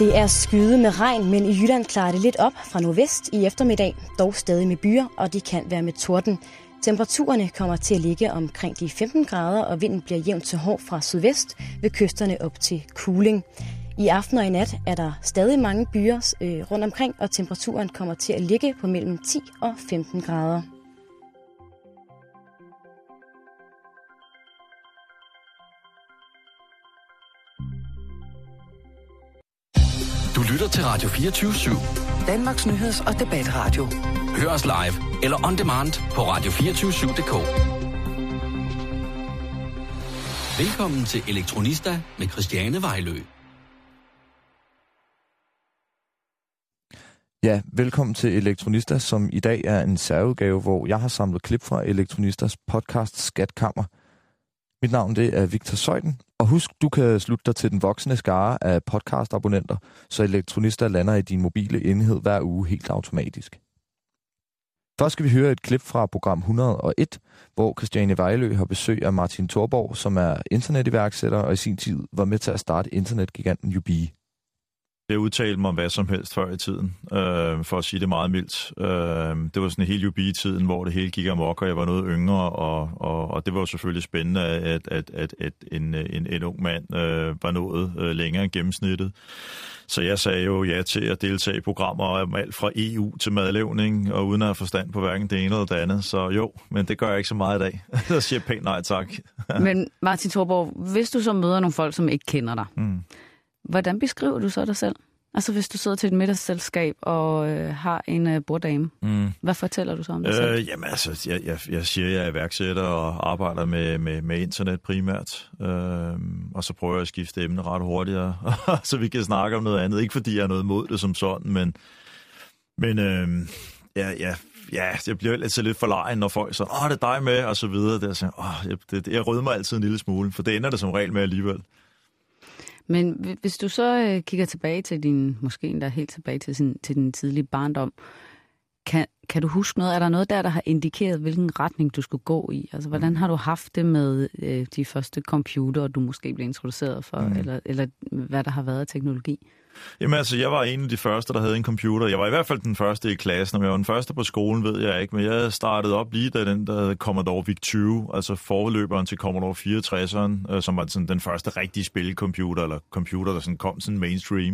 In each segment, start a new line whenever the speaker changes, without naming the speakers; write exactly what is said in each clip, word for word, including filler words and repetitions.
Det er skyde med regn, men i Jylland klarer det lidt op fra nordvest i eftermiddag, dog stadig med byer, og de kan være med torden. Temperaturerne kommer til at ligge omkring de femten grader, og vinden bliver jævnt til hård fra sydvest ved kysterne op til Kuling. I aften og i nat er der stadig mange byer øh, rundt omkring, og temperaturen kommer til at ligge på mellem ti og femten grader.
Du lytter til Radio fireogtyve syv.
Danmarks nyheds- og debatradio.
Hør os live eller on demand på radio to fire syv punktum d k. Velkommen til Elektronista med Christiane Vejlø.
Ja, velkommen til Elektronista, som i dag er en særudgave, hvor jeg har samlet klip fra Elektronistas podcast Skatkammer. Mit navn det er Victor Søjden, og husk, du kan slutte dig til den voksende skare af podcastabonnenter, så Elektronista lander i din mobile enhed hver uge helt automatisk. Først skal vi høre et klip fra program et hundrede og en, hvor Christiane Vejlø har besøg af Martin Thorborg, som er internetiværksætter og i sin tid var med til at starte internetgiganten U B.
Jeg udtalte mig om hvad som helst før i tiden, øh, for at sige det meget mildt. Øh, det var sådan en helt U B-tiden, hvor det hele gik amok, og jeg var noget yngre, og, og, og det var jo selvfølgelig spændende, at, at, at, at en, en, en ung mand øh, var nået øh, længere end gennemsnittet. Så jeg sagde jo ja til at deltage i programmer om alt fra E U til madlavning, og uden at have forstand på hverken det ene eller det andet. Så jo, men det gør jeg ikke så meget i dag. Så siger jeg pænt nej tak.
Men Martin Thorborg, hvis du så møder nogle folk, som ikke kender dig, mm. hvordan beskriver du så dig selv? Altså hvis du sidder til et middagsselskab og øh, har en øh, borddame, mm. hvad fortæller du så om dig selv?
Øh, jamen altså, jeg, jeg, jeg siger, at jeg er iværksætter og arbejder med, med, med internet primært. Øh, og så prøver jeg at skifte emne ret hurtigere, så vi kan snakke om noget andet. Ikke fordi jeg er noget imod det som sådan, men, men øh, ja, ja, ja, jeg bliver altid lidt forlegen, når folk så, åh, det er dig med, og så videre. Det er sådan, åh, jeg, det, jeg rødmer mig altid en lille smule, for det ender det som regel med alligevel.
Men hvis du så øh, kigger tilbage til din, måske endda helt tilbage til, sin, til din tidlige barndom, kan, kan du huske noget? Er der noget der, der har indikeret, hvilken retning du skulle gå i? Altså, hvordan har du haft det med øh, de første computer, du måske blev introduceret for, mm. eller, eller hvad der har været af teknologi?
Jamen altså, jeg var en af de første, der havde en computer. Jeg var i hvert fald den første i klassen, og jeg var den første på skolen, ved jeg ikke. Men jeg startede op lige da den der Commodore VIC tyve, altså forløberen til Commodore fireogtresseren, øh, som var sådan den første rigtige spilcomputer, eller computer, der sådan kom sådan mainstream.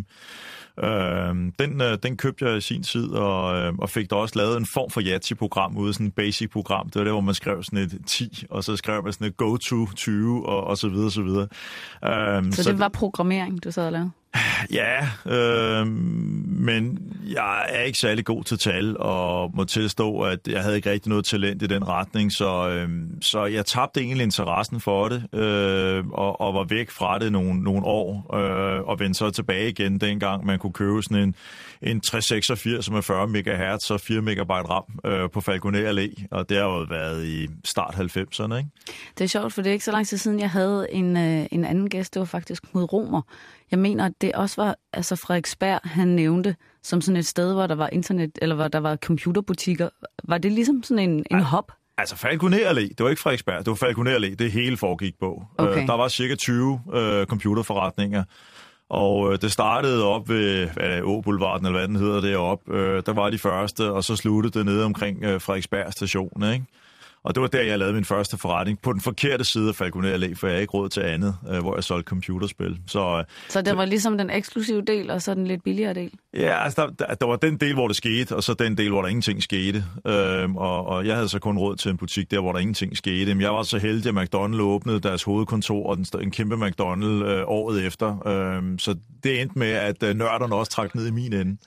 Øh, den, øh, den købte jeg i sin tid, og, øh, og fik da også lavet en form for Yahtzee-program ude, sådan et basic-program. Det var der, hvor man skrev sådan et ti, og så skrev man sådan et go-to tyve, og, og så videre, så videre. Øh,
så, så det var programmering, du sad og lavede?
Ja, øh, men jeg er ikke særlig god til tal, og må tilstå, at jeg havde ikke rigtig noget talent i den retning, så, øh, så jeg tabte egentlig interessen for det, øh, og, og var væk fra det nogle, nogle år, øh, og vendte så tilbage igen, dengang man kunne købe sådan en, en tres seksogfirs med fyrre megahertz og fire megabyte RAM øh, på Falconer Allé, og det har jo været i start halvfemserne, ikke?
Det er sjovt, for det er ikke så lang tid siden, jeg havde en, øh, en anden gæst, det var faktisk Knud Romer. Jeg mener, at det også var, altså Frederiksberg, han nævnte, som sådan et sted, hvor der var internet, eller hvor der var computerbutikker. Var det ligesom sådan en, en hop?
Altså Falconer Allé, det var ikke Frederiksberg, det var Falconer Allé, det hele foregik på.
Okay.
Øh, der var cirka tyve øh, computerforretninger, og øh, det startede op ved hvad, Åboulevarden, eller hvad den hedder deroppe. Øh, der var de første, og så sluttede det nede omkring øh, Frederiksberg station, ikke? Og det var der, jeg lavede min første forretning på den forkerte side af Falconer Allé, for jeg havde ikke råd til andet, øh, hvor jeg solgte computerspil. Så, øh,
så det var ligesom den eksklusive del, og så den lidt billigere del?
Ja, altså der, der, der var den del, hvor det skete, og så den del, hvor der ingenting skete. Øh, og, og jeg havde så kun råd til en butik der, hvor der ingenting skete. Men jeg var så heldig, at McDonald's åbnede deres hovedkontor, og den, en kæmpe McDonald's øh, året efter. Øh, så det endte med, at øh, nørderne også trak ned i min ende.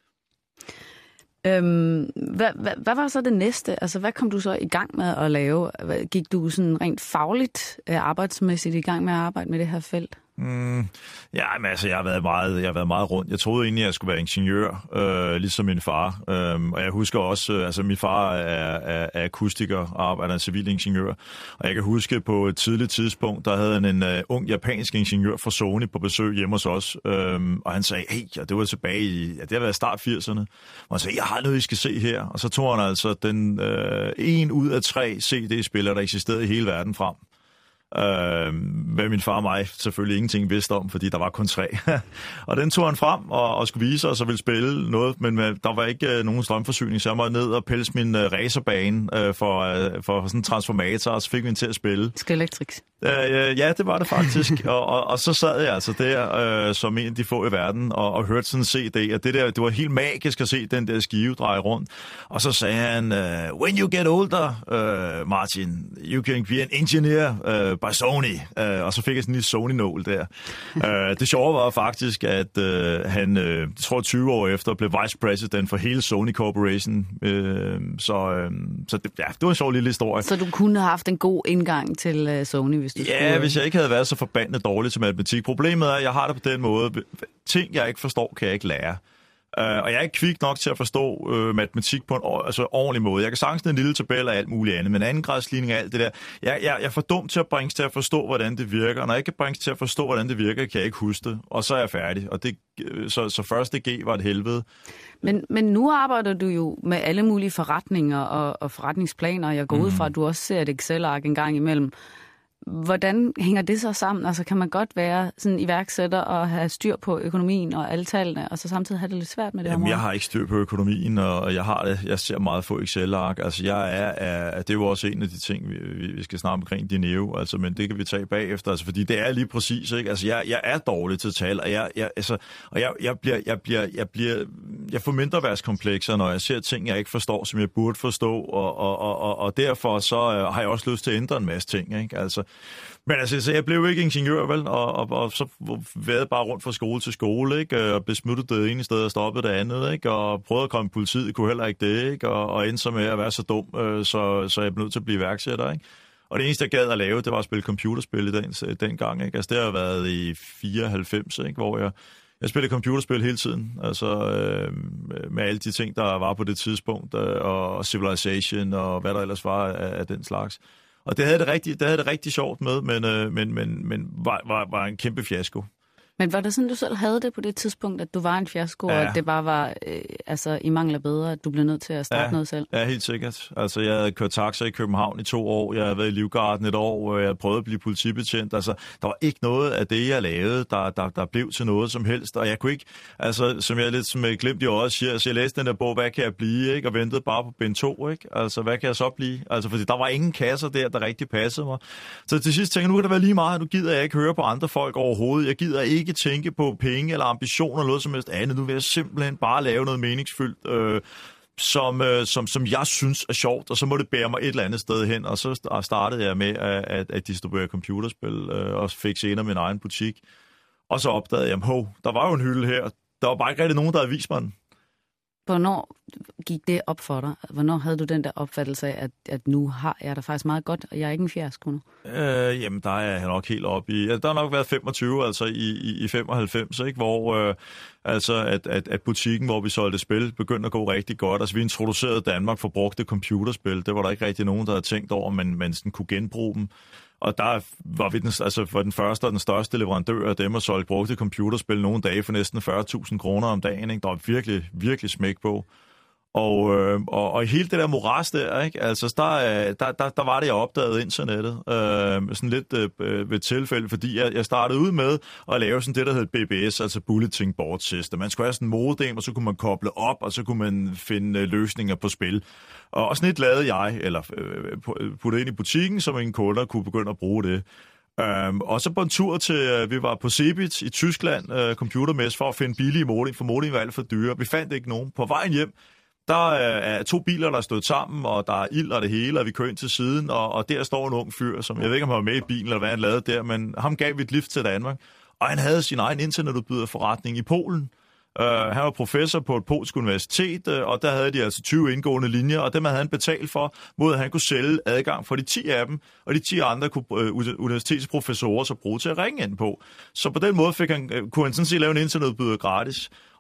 Øhm, hvad, hvad, hvad var så det næste? Altså, hvad kom du så i gang med at lave? Gik du sådan rent fagligt, arbejdsmæssigt i gang med at arbejde med det her felt?
Mm, ja, men altså, jeg har været meget, jeg har været meget rundt. Jeg troede egentlig, at jeg skulle være ingeniør, øh, ligesom min far. Øh, og jeg husker også, øh, altså min far er, er, er akustiker og arbejder en civilingeniør. Og jeg kan huske, på et tidligt tidspunkt, der havde han en uh, ung japansk ingeniør fra Sony på besøg hjemme hos os. Øh, og han sagde, hey, og det var tilbage i, ja, det har været start firserne. Og han sagde, jeg har noget, I skal se her. Og så tog han altså den øh, en ud af tre C D-spillere, der eksisterede i hele verden frem. Øh, hvad min far og mig selvfølgelig ingenting vidste om, fordi der var kun tre. Og den tog han frem og, og skulle vise os og ville spille noget, men der var ikke øh, nogen strømforsyning, så jeg måtte ned og pelse min øh, racerbane øh, for, øh, for sådan en transformator, og så fik vi den til at spille.
Skelektrix.
Øh, ja, det var det faktisk. og, og, og så sad jeg altså der, øh, som en af de få i verden, og, og hørte sådan en C D, og det der, det var helt magisk at se den der skive dreje rundt. Og så sagde han, uh, when you get older, uh, Martin, you can be an engineer uh, by Sony. Uh, og så fik jeg sådan en lille Sony-nål der. uh, det sjove var faktisk, at uh, han, uh, jeg tror tyve år efter, blev vice president for hele Sony Corporation. Uh, så uh, så det, ja, det var en sjov lille historie.
Så du kunne have haft en god indgang til uh, Sony, hvis du
Ja, skulle... hvis jeg ikke havde været så forbandet dårlig til matematik. Problemet er, at jeg har det på den måde. Ting, jeg ikke forstår, kan jeg ikke lære. Uh, og jeg er ikke kvik nok til at forstå uh, matematik på en altså, ordentlig måde. Jeg kan sagtens en lille tabel og alt muligt andet, men andengradsligning og alt det der. Jeg, jeg, jeg er for dum til at bringe til at forstå, hvordan det virker. Og når jeg ikke kan bringe til at forstå, hvordan det virker, kan jeg ikke huske det. Og så er jeg færdig. Og det, så, så første G var et helvede.
Men, men nu arbejder du jo med alle mulige forretninger og, og forretningsplaner. Jeg går mm. ud fra, at du også ser et Excel-ark en gang imellem. Hvordan hænger det så sammen? Altså kan man godt være sådan iværksætter og have styr på økonomien og alle tallene, og så samtidig have det lidt svært med det?
Jamen, jeg har ikke styr på økonomien, og jeg har det. Jeg ser meget få Excel-ark. Altså jeg er, er, det er jo også en af de ting, vi, vi skal snakke omkring Dineo, altså, men det kan vi tage bagefter, altså, fordi det er lige præcis, ikke? Altså jeg, jeg er dårlig til tal, og jeg, jeg, altså, og jeg, jeg bliver, jeg bliver, jeg bliver, jeg får mindreværdskomplekser, når jeg ser ting, jeg ikke forstår, som jeg burde forstå, og, og, og, og, og derfor så øh, har jeg også lyst til at ændre en masse ting, ikke? Altså, men altså, så jeg blev ikke ingeniør, vel, og, og, og så været bare rundt fra skole til skole, ikke, og besmuttet det ene sted og stoppet det andet, ikke, og prøvede at komme i politiet, kunne heller ikke det, ikke, og, og endte så med at være så dum, øh, så, så jeg blev nødt til at blive iværksætter, ikke. Og det eneste, jeg gad at lave, det var at spille computerspil i den, dengang, ikke, altså det har været i fireoghalvfems, ikke, hvor jeg, jeg spillede computerspil hele tiden, altså øh, med alle de ting, der var på det tidspunkt, øh, og Civilization og hvad der ellers var af, af den slags. Og det havde det rigtig, det havde det rigtig sjovt med, men, øh, men, men, men var, var, var en kæmpe fiasko.
Men var det sådan, du selv havde det på det tidspunkt, at du var en fiasko, ja. Og at det bare var øh, altså, i mangel af bedre, at du blev nødt til at starte
ja,
noget selv?
Ja, helt sikkert. Altså, jeg havde kørt taxa i København i to år, jeg havde været i Livgarden et år, og jeg havde prøvet at blive politibetjent. Altså, der var ikke noget af det, jeg lavede, der, der, der blev til noget som helst, og jeg kunne ikke, altså, som jeg lidt som jeg glemte i øjet siger, så jeg læste den der bog, hvad kan jeg blive, ikke, og ventede bare på bind to, ikke? Altså, hvad kan jeg så blive? Altså, fordi der var ingen kasser der, der rigtig passede mig. Så til sidst tænkte jeg, nu kan det være lige meget, nu gider jeg ikke høre på andre folk overhovedet, jeg gider ikke tænke på penge eller ambitioner eller noget som helst andet. Nu vil jeg simpelthen bare lave noget meningsfyldt, øh, som, øh, som, som jeg synes er sjovt, og så må det bære mig et eller andet sted hen. Og så startede jeg med at, at, at distribuere computerspil, øh, og fik senere min egen butik. Og så opdagede jeg, hov, der var jo en hylde her. Der var bare ikke rigtig nogen, der havde vist mig den.
Hvornår gik det op for dig? Hvornår havde du den der opfattelse af, at, at nu har jeg det faktisk meget godt, og jeg er ikke en fiasko nu?
Øh, jamen, der er jeg nok helt oppe i... Der har nok været femogtyve, altså i, i, i femoghalvfems, ikke? Hvor øh, altså, at, at, at butikken, hvor vi solgte spil, begyndte at gå rigtig godt. Altså, vi introducerede Danmark for brugte computerspil. Det var der ikke rigtig nogen, der havde tænkt over, men man sådan kunne genbruge dem. Og der var vi den, altså for den første og den største leverandør af dem, og solgte brugte computerspil nogle dage for næsten fyrre tusind kroner om dagen. Ikke? Der var virkelig, virkelig smæk på. Og, øh, og, og hele det der moras der, ikke? Altså, der, der, der, der var det, jeg opdagede internettet. Øh, sådan lidt øh, ved tilfælde, fordi jeg, jeg startede ud med at lave sådan det, der hed B B S, altså Bulletin Board System. Man skulle have sådan en modem, og så kunne man koble op, og så kunne man finde løsninger på spil. Og sådan et lavede jeg, eller øh, puttede ind i butikken, så mine kunder kunne begynde at bruge det. Um, og så på en tur til, uh, vi var på Cebit i Tyskland, uh, computermess, for at finde billige modem, for modem var alt for dyre. Vi fandt ikke nogen. På vejen hjem, der er to biler, der er stået sammen, og der er ild og det hele, og vi kører ind til siden, og, og der står en ung fyr, som jeg ved ikke, om han var med i bilen, eller hvad han lavede der, men ham gav vi et lift til Danmark, og han havde sin egen internetudbyderforretning i Polen. Uh, han var professor på et polsk universitet, uh, og der havde de altså tyve indgående linjer, og dem havde han betalt for, mod at han kunne sælge adgang for de ti af dem, og de ti andre kunne uh, universitetsprofessorer så bruge til at ringe ind på. Så på den måde fik han, uh, kunne han sådan set lave en internetudbyder gratis.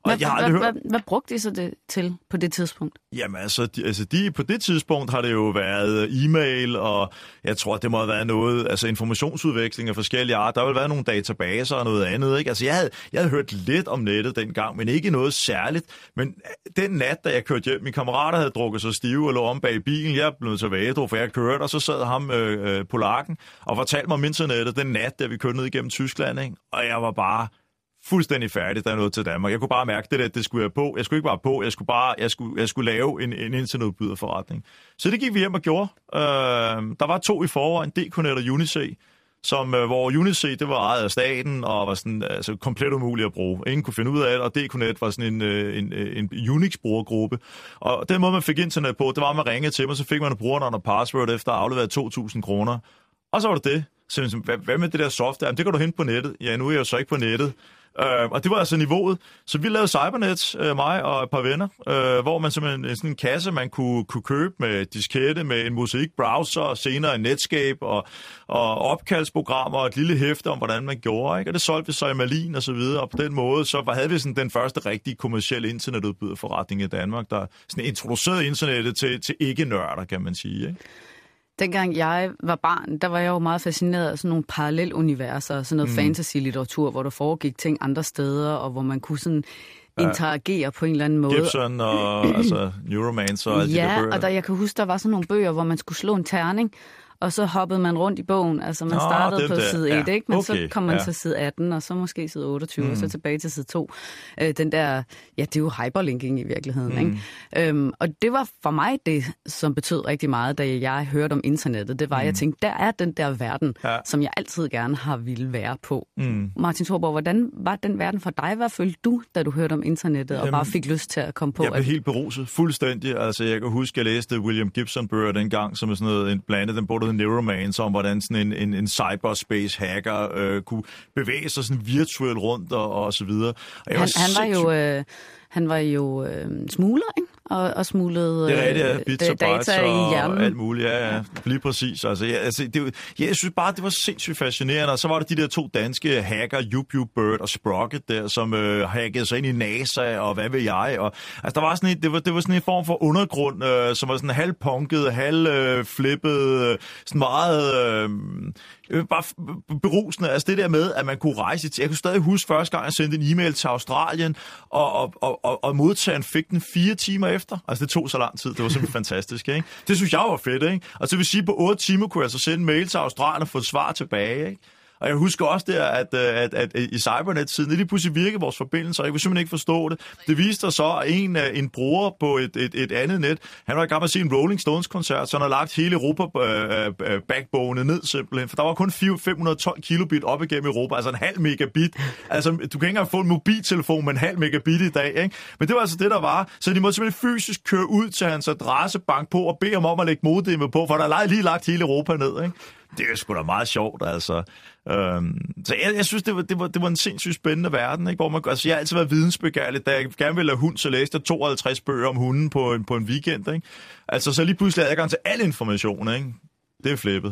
Hvad, jeg har hvad, hvad, hvad brugte de så det til på det tidspunkt?
Jamen altså, de, altså de, på det tidspunkt har det jo været e-mail, og jeg tror, det må have været noget, altså informationsudveksling af forskellige art. Der har jo været nogle databaser og noget andet, ikke? Altså jeg havde, jeg havde hørt lidt om nettet dengang, men ikke noget særligt. Men den nat, da jeg kørte hjem, mine kammerater havde drukket sig stive og lå om bag bilen. Jeg blev til vædro, for jeg kørte, og så sad ham, øh, polakken, og fortalte mig om internettet den nat, da vi kørte ned igennem Tyskland, ikke? Og jeg var bare fuldstændig færdig, der er noget til Danmark. Jeg kunne bare mærke det, at det skulle jeg på. Jeg skulle ikke bare på, jeg skulle bare, jeg skulle, jeg skulle lave en, en internetudbyderforretning. Så det gik vi hjem og gjorde. Øh, der var to i forvejen, D K Net og UniC, som, øh, hvor UniC, det var ejet af staten og var sådan, altså, komplet umuligt at bruge. Ingen kunne finde ud af det, og D K Net var sådan en, en, en, en Unix-brugergruppe. Og den måde, man fik internet på, det var, at man ringede til mig, så fik man et brugernavn og password efter at aflevere to tusind kroner. Og så var det det. Så hvad, hvad med det der software? Jamen, det kan du hente på nettet. Ja, nu er jeg jo så ikke på nettet. Uh, og det var altså niveauet. Så vi lavede Cybernet, uh, mig og et par venner, uh, hvor man simpelthen sådan en kasse, man kunne, kunne købe med diskette, med en Mosaic-browser, og senere en Netscape, og, og opkaldsprogrammer, og et lille hæfte om, hvordan man gjorde. Ikke? Og det solgte vi så i Malin og så videre. Og på den måde, så havde vi sådan den første rigtige kommercielle internetudbyderforretning i Danmark, der sådan introducerede internettet til, til ikke-nørder, kan man sige. Ikke?
Dengang jeg var barn, der var jeg jo meget fascineret af sådan nogle paralleluniverser, sådan noget mm. fantasy-litteratur, hvor der foregik ting andre steder, og hvor man kunne sådan interagere ja. på en eller anden måde.
Gibson og altså, Neuromancer og alle
ja,
de der bøger.
og der, jeg kan huske, der var sådan nogle bøger, hvor man skulle slå en terning, og så hoppede man rundt i bogen. Altså man startede oh, på der. side et, ja. ikke? Men okay. så kom man ja. til side atten, og så måske side otteogtyve, mm. og så tilbage til side to. Øh, den der, ja, det er jo hyperlinking i virkeligheden, mm. ikke? Øhm, og det var for mig det, som betød rigtig meget, da jeg hørte om internettet. Det var, mm. jeg tænkte, der er den der verden, ja. som jeg altid gerne har ville være på. Mm. Martin Thorborg, hvordan var den verden for dig? Hvad følte du, da du hørte om internettet, Jamen, og bare fik lyst til at komme på?
Jeg blev at... helt beruset, fuldstændig. Altså, jeg kan huske, jeg læste William Gibson-bøger dengang, som er sådan noget, en blandet, den både Neuromancer, om hvordan sådan en, en, en cyberspace-hacker øh, kunne bevæge sig sådan virtuelt rundt og, og så videre. Og
han, var han, var jo, øh, han var jo øh, smugler, ikke? Og, og smuglede
det er rigtigt, ja. Bits og
data
og
i hjernen.
Alt muligt, ja, ja. Lige præcis. Altså, ja, altså, det, ja, jeg synes bare, det var sindssygt fascinerende. Og så var der de der to danske hacker, YouBird og Sprocket der, som øh, hackede sig ind i NASA, og hvad ved jeg. Og, altså, der var sådan en, det, var, det var sådan en form for undergrund, øh, som var sådan halvpunket, halvflippet, øh, sådan meget... Øh, bare berusende. Altså det der med, at man kunne rejse til... Jeg kunne stadig huske første gang, jeg sendte en e-mail til Australien, og, og, og, og modtageren fik den fire timer efter. Altså det tog så lang tid. Det var simpelthen fantastisk, ikke? Det synes jeg var fedt, ikke? Og så vil sige, på otte timer kunne jeg så sende en mail til Australien og få et svar tilbage, ikke? Og jeg husker også der, at, at, at, at i Cybernet-tiden, det lige pludselig virkede vores forbindelser, og jeg kunne simpelthen ikke forstå det. Det viste sig så, at en, en bruger på et, et, et andet net, han var i gang med at se en Rolling Stones-koncert, så han havde lagt hele Europa-backbone ned simpelthen, for der var kun fem hundrede og tolv kilobit op igennem Europa, altså en halv megabit. Altså, du kan ikke engang få en mobiltelefon med en halv megabit i dag, ikke? Men det var altså det, der var. Så de måtte simpelthen fysisk køre ud til hans adressebank på og bede ham om at lægge modemet på, for der er lige lagt hele Europa ned, ikke? Det er sgu da meget sjovt, altså. Øhm, så jeg, jeg synes, det var, det, var, det var en sindssygt spændende verden, ikke? Hvor man, altså, jeg har altid været vidensbegærlig. Da jeg gerne ville have hund, så læste jeg tooghalvtreds bøger om hunden på en, på en weekend, ikke? Altså, så lige pludselig havde jeg adgang til al information, ikke? Det er flippet.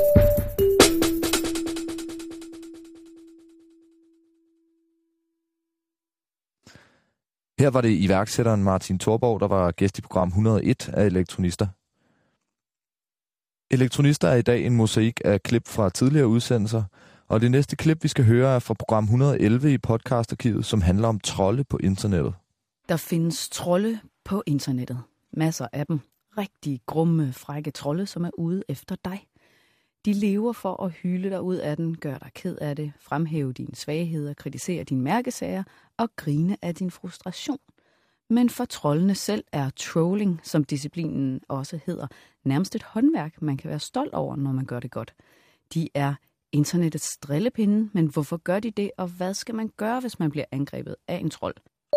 Her var det iværksætteren Martin Thorborg, der var gæst i program et hundrede og en af Elektronister. Elektronister er i dag en mosaik af klip fra tidligere udsendelser, og det næste klip, vi skal høre, er fra program et hundrede og elleve i podcastarkivet, som handler om trolde på internettet.
Der findes trolde på internettet. Masser af dem. Rigtig grumme, frække trolde, som er ude efter dig. De lever for at hyle dig ud af den, gør dig ked af det, fremhæve dine svagheder, kritisere dine mærkesager og grine af din frustration. Men for troldene selv er trolling, som disciplinen også hedder, nærmest et håndværk, man kan være stolt over, når man gør det godt. De er internettets drillepinde, men hvorfor gør de det, og hvad skal man gøre, hvis man bliver angrebet af en trold?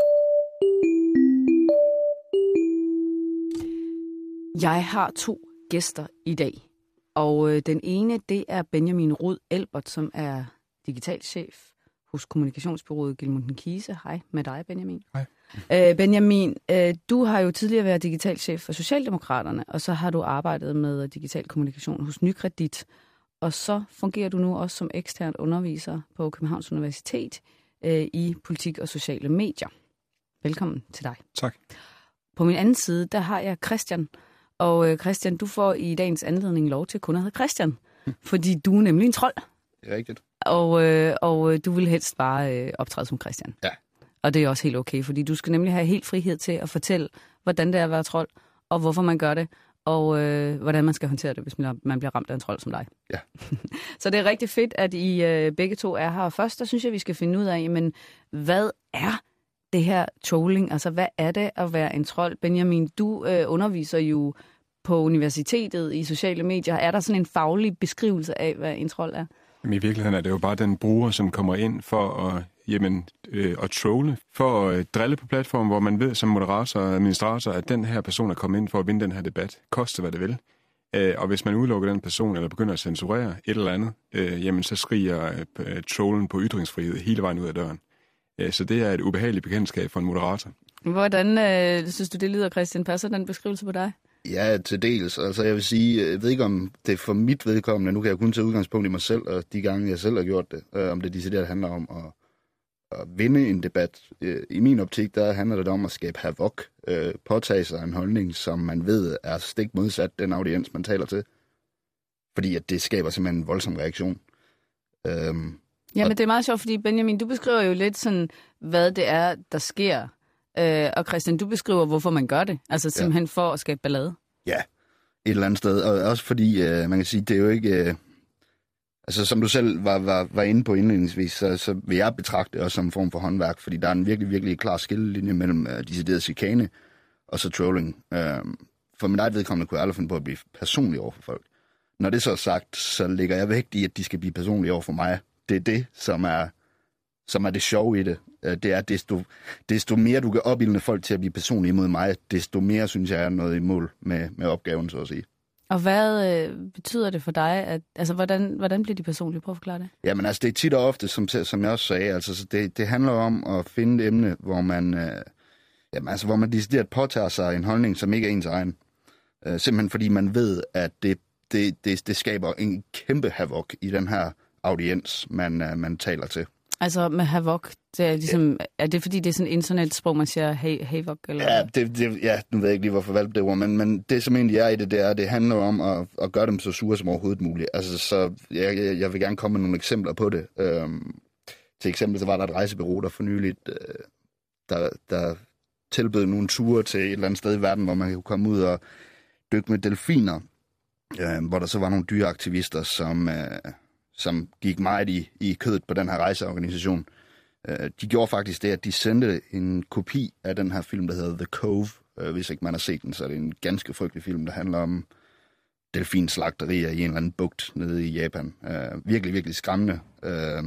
Jeg har to gæster i dag, og den ene, det er Benjamin Rud Elbert, som er digitalchef hos kommunikationsbureauet Gilmundsen Kise. Hej med dig, Benjamin.
Hej.
Øh, Benjamin, øh, du har jo tidligere været digitalchef for Socialdemokraterne, og så har du arbejdet med digital kommunikation hos Nykredit, og så fungerer du nu også som ekstern underviser på Københavns Universitet øh, i politik og sociale medier. Velkommen til dig.
Tak.
På min anden side, der har jeg Christian. Og øh, Christian, du får i dagens anledning lov til kun at hedde Christian. Hm. Fordi du er nemlig en trold.
Det er rigtigt.
Og, øh, og du vil helst bare øh, optræde som Christian.
Ja.
Og det er også helt okay, fordi du skal nemlig have helt frihed til at fortælle, hvordan det er at være trold, og hvorfor man gør det, og øh, hvordan man skal håndtere det, hvis man bliver ramt af en trold som dig.
Ja.
Så det er rigtig fedt, at I øh, begge to er her. Først, der synes jeg, vi skal finde ud af, men hvad er det her trolling? Altså, hvad er det at være en trold? Benjamin, du øh, underviser jo på universitetet i sociale medier. Er der sådan en faglig beskrivelse af, hvad en trold er?
Men i virkeligheden er det jo bare den bruger, som kommer ind for at, jamen, øh, at trolle, for at øh, drille på platformen, hvor man ved som moderator og administrator, at den her person er kommet ind for at vinde den her debat. Koste hvad det vil. Øh, og hvis man udelukker den person, eller begynder at censurere et eller andet, øh, jamen så skriger øh, trollen på ytringsfrihed hele vejen ud af døren. Øh, så det er et ubehageligt bekendtskab for en moderator.
Hvordan øh, synes du, det lyder, Christian? Passer den beskrivelse på dig?
Ja, til dels. Altså, jeg vil sige, jeg ved ikke, om det er for mit vedkommende. Nu kan jeg kun tage udgangspunkt i mig selv, og de gange, jeg selv har gjort det. Øh, om det decideret handler om at, at vinde en debat. Øh, I min optik, der handler det om at skabe havok. Øh, påtage sig en holdning, som man ved er stik modsat den audiens, man taler til. Fordi at det skaber simpelthen en voldsom reaktion. Øh,
Ja, men det er meget sjovt, fordi Benjamin, du beskriver jo lidt sådan, hvad det er, der sker. Øh, og Christian, du beskriver, hvorfor man gør det. Altså simpelthen ja. for at skabe ballade.
Ja, et eller andet sted. Og også fordi, øh, man kan sige, det er jo ikke... Øh, altså som du selv var, var, var inde på indledningsvis, så, så vil jeg betragte det også som en form for håndværk, fordi der er en virkelig, virkelig klar skillelinje mellem øh, decideret chikane og så trolling. Øh, for mit eget vedkommende kunne jeg aldrig finde på at blive personlig over for folk. Når det så er sagt, så ligger jeg vægt i, at de skal blive personlige over for mig. Det er det, som er, som er det sjove i det. Det er, desto, desto mere du kan opildne folk til at blive personlige imod mig, desto mere, synes jeg, er noget i mål med, med opgaven, så at sige.
Og hvad øh, betyder det for dig? At, altså, hvordan, hvordan bliver de personlige? Prøv at forklare det.
Jamen, altså, det er tit og ofte, som, som jeg også sagde, altså, så det, det handler om at finde et emne, hvor man, øh, jamen, altså, hvor man decideret påtager sig en holdning, som ikke er ens egen. Øh, simpelthen fordi man ved, at det, det, det, det skaber en kæmpe havok i den her audiens, man, uh, man taler til.
Altså med havok, det er ligesom, ja. er det fordi det er sådan et internetsprog, man siger hey, havok? Eller?
Ja, det, det, ja, nu ved jeg ikke lige, hvorfor valgte det ord, men, men det som egentlig er i det, det er, det handler om at, at gøre dem så sure som overhovedet muligt. Altså, så jeg, jeg vil gerne komme med nogle eksempler på det. Øhm, til eksempel, så var der et rejsebureau, der for nyligt, øh, der, der tilbød nogle ture til et eller andet sted i verden, hvor man kunne komme ud og dykke med delfiner, øh, hvor der så var nogle dyreaktivister, som... Øh, som gik meget i, i kødet på den her rejseorganisation. Uh, de gjorde faktisk det, at de sendte en kopi af den her film, der hedder The Cove. Uh, hvis ikke man har set den, så er det en ganske frygtelig film, der handler om delfinslagterier i en eller anden bugt nede i Japan. Uh, virkelig, virkelig skræmmende. Uh,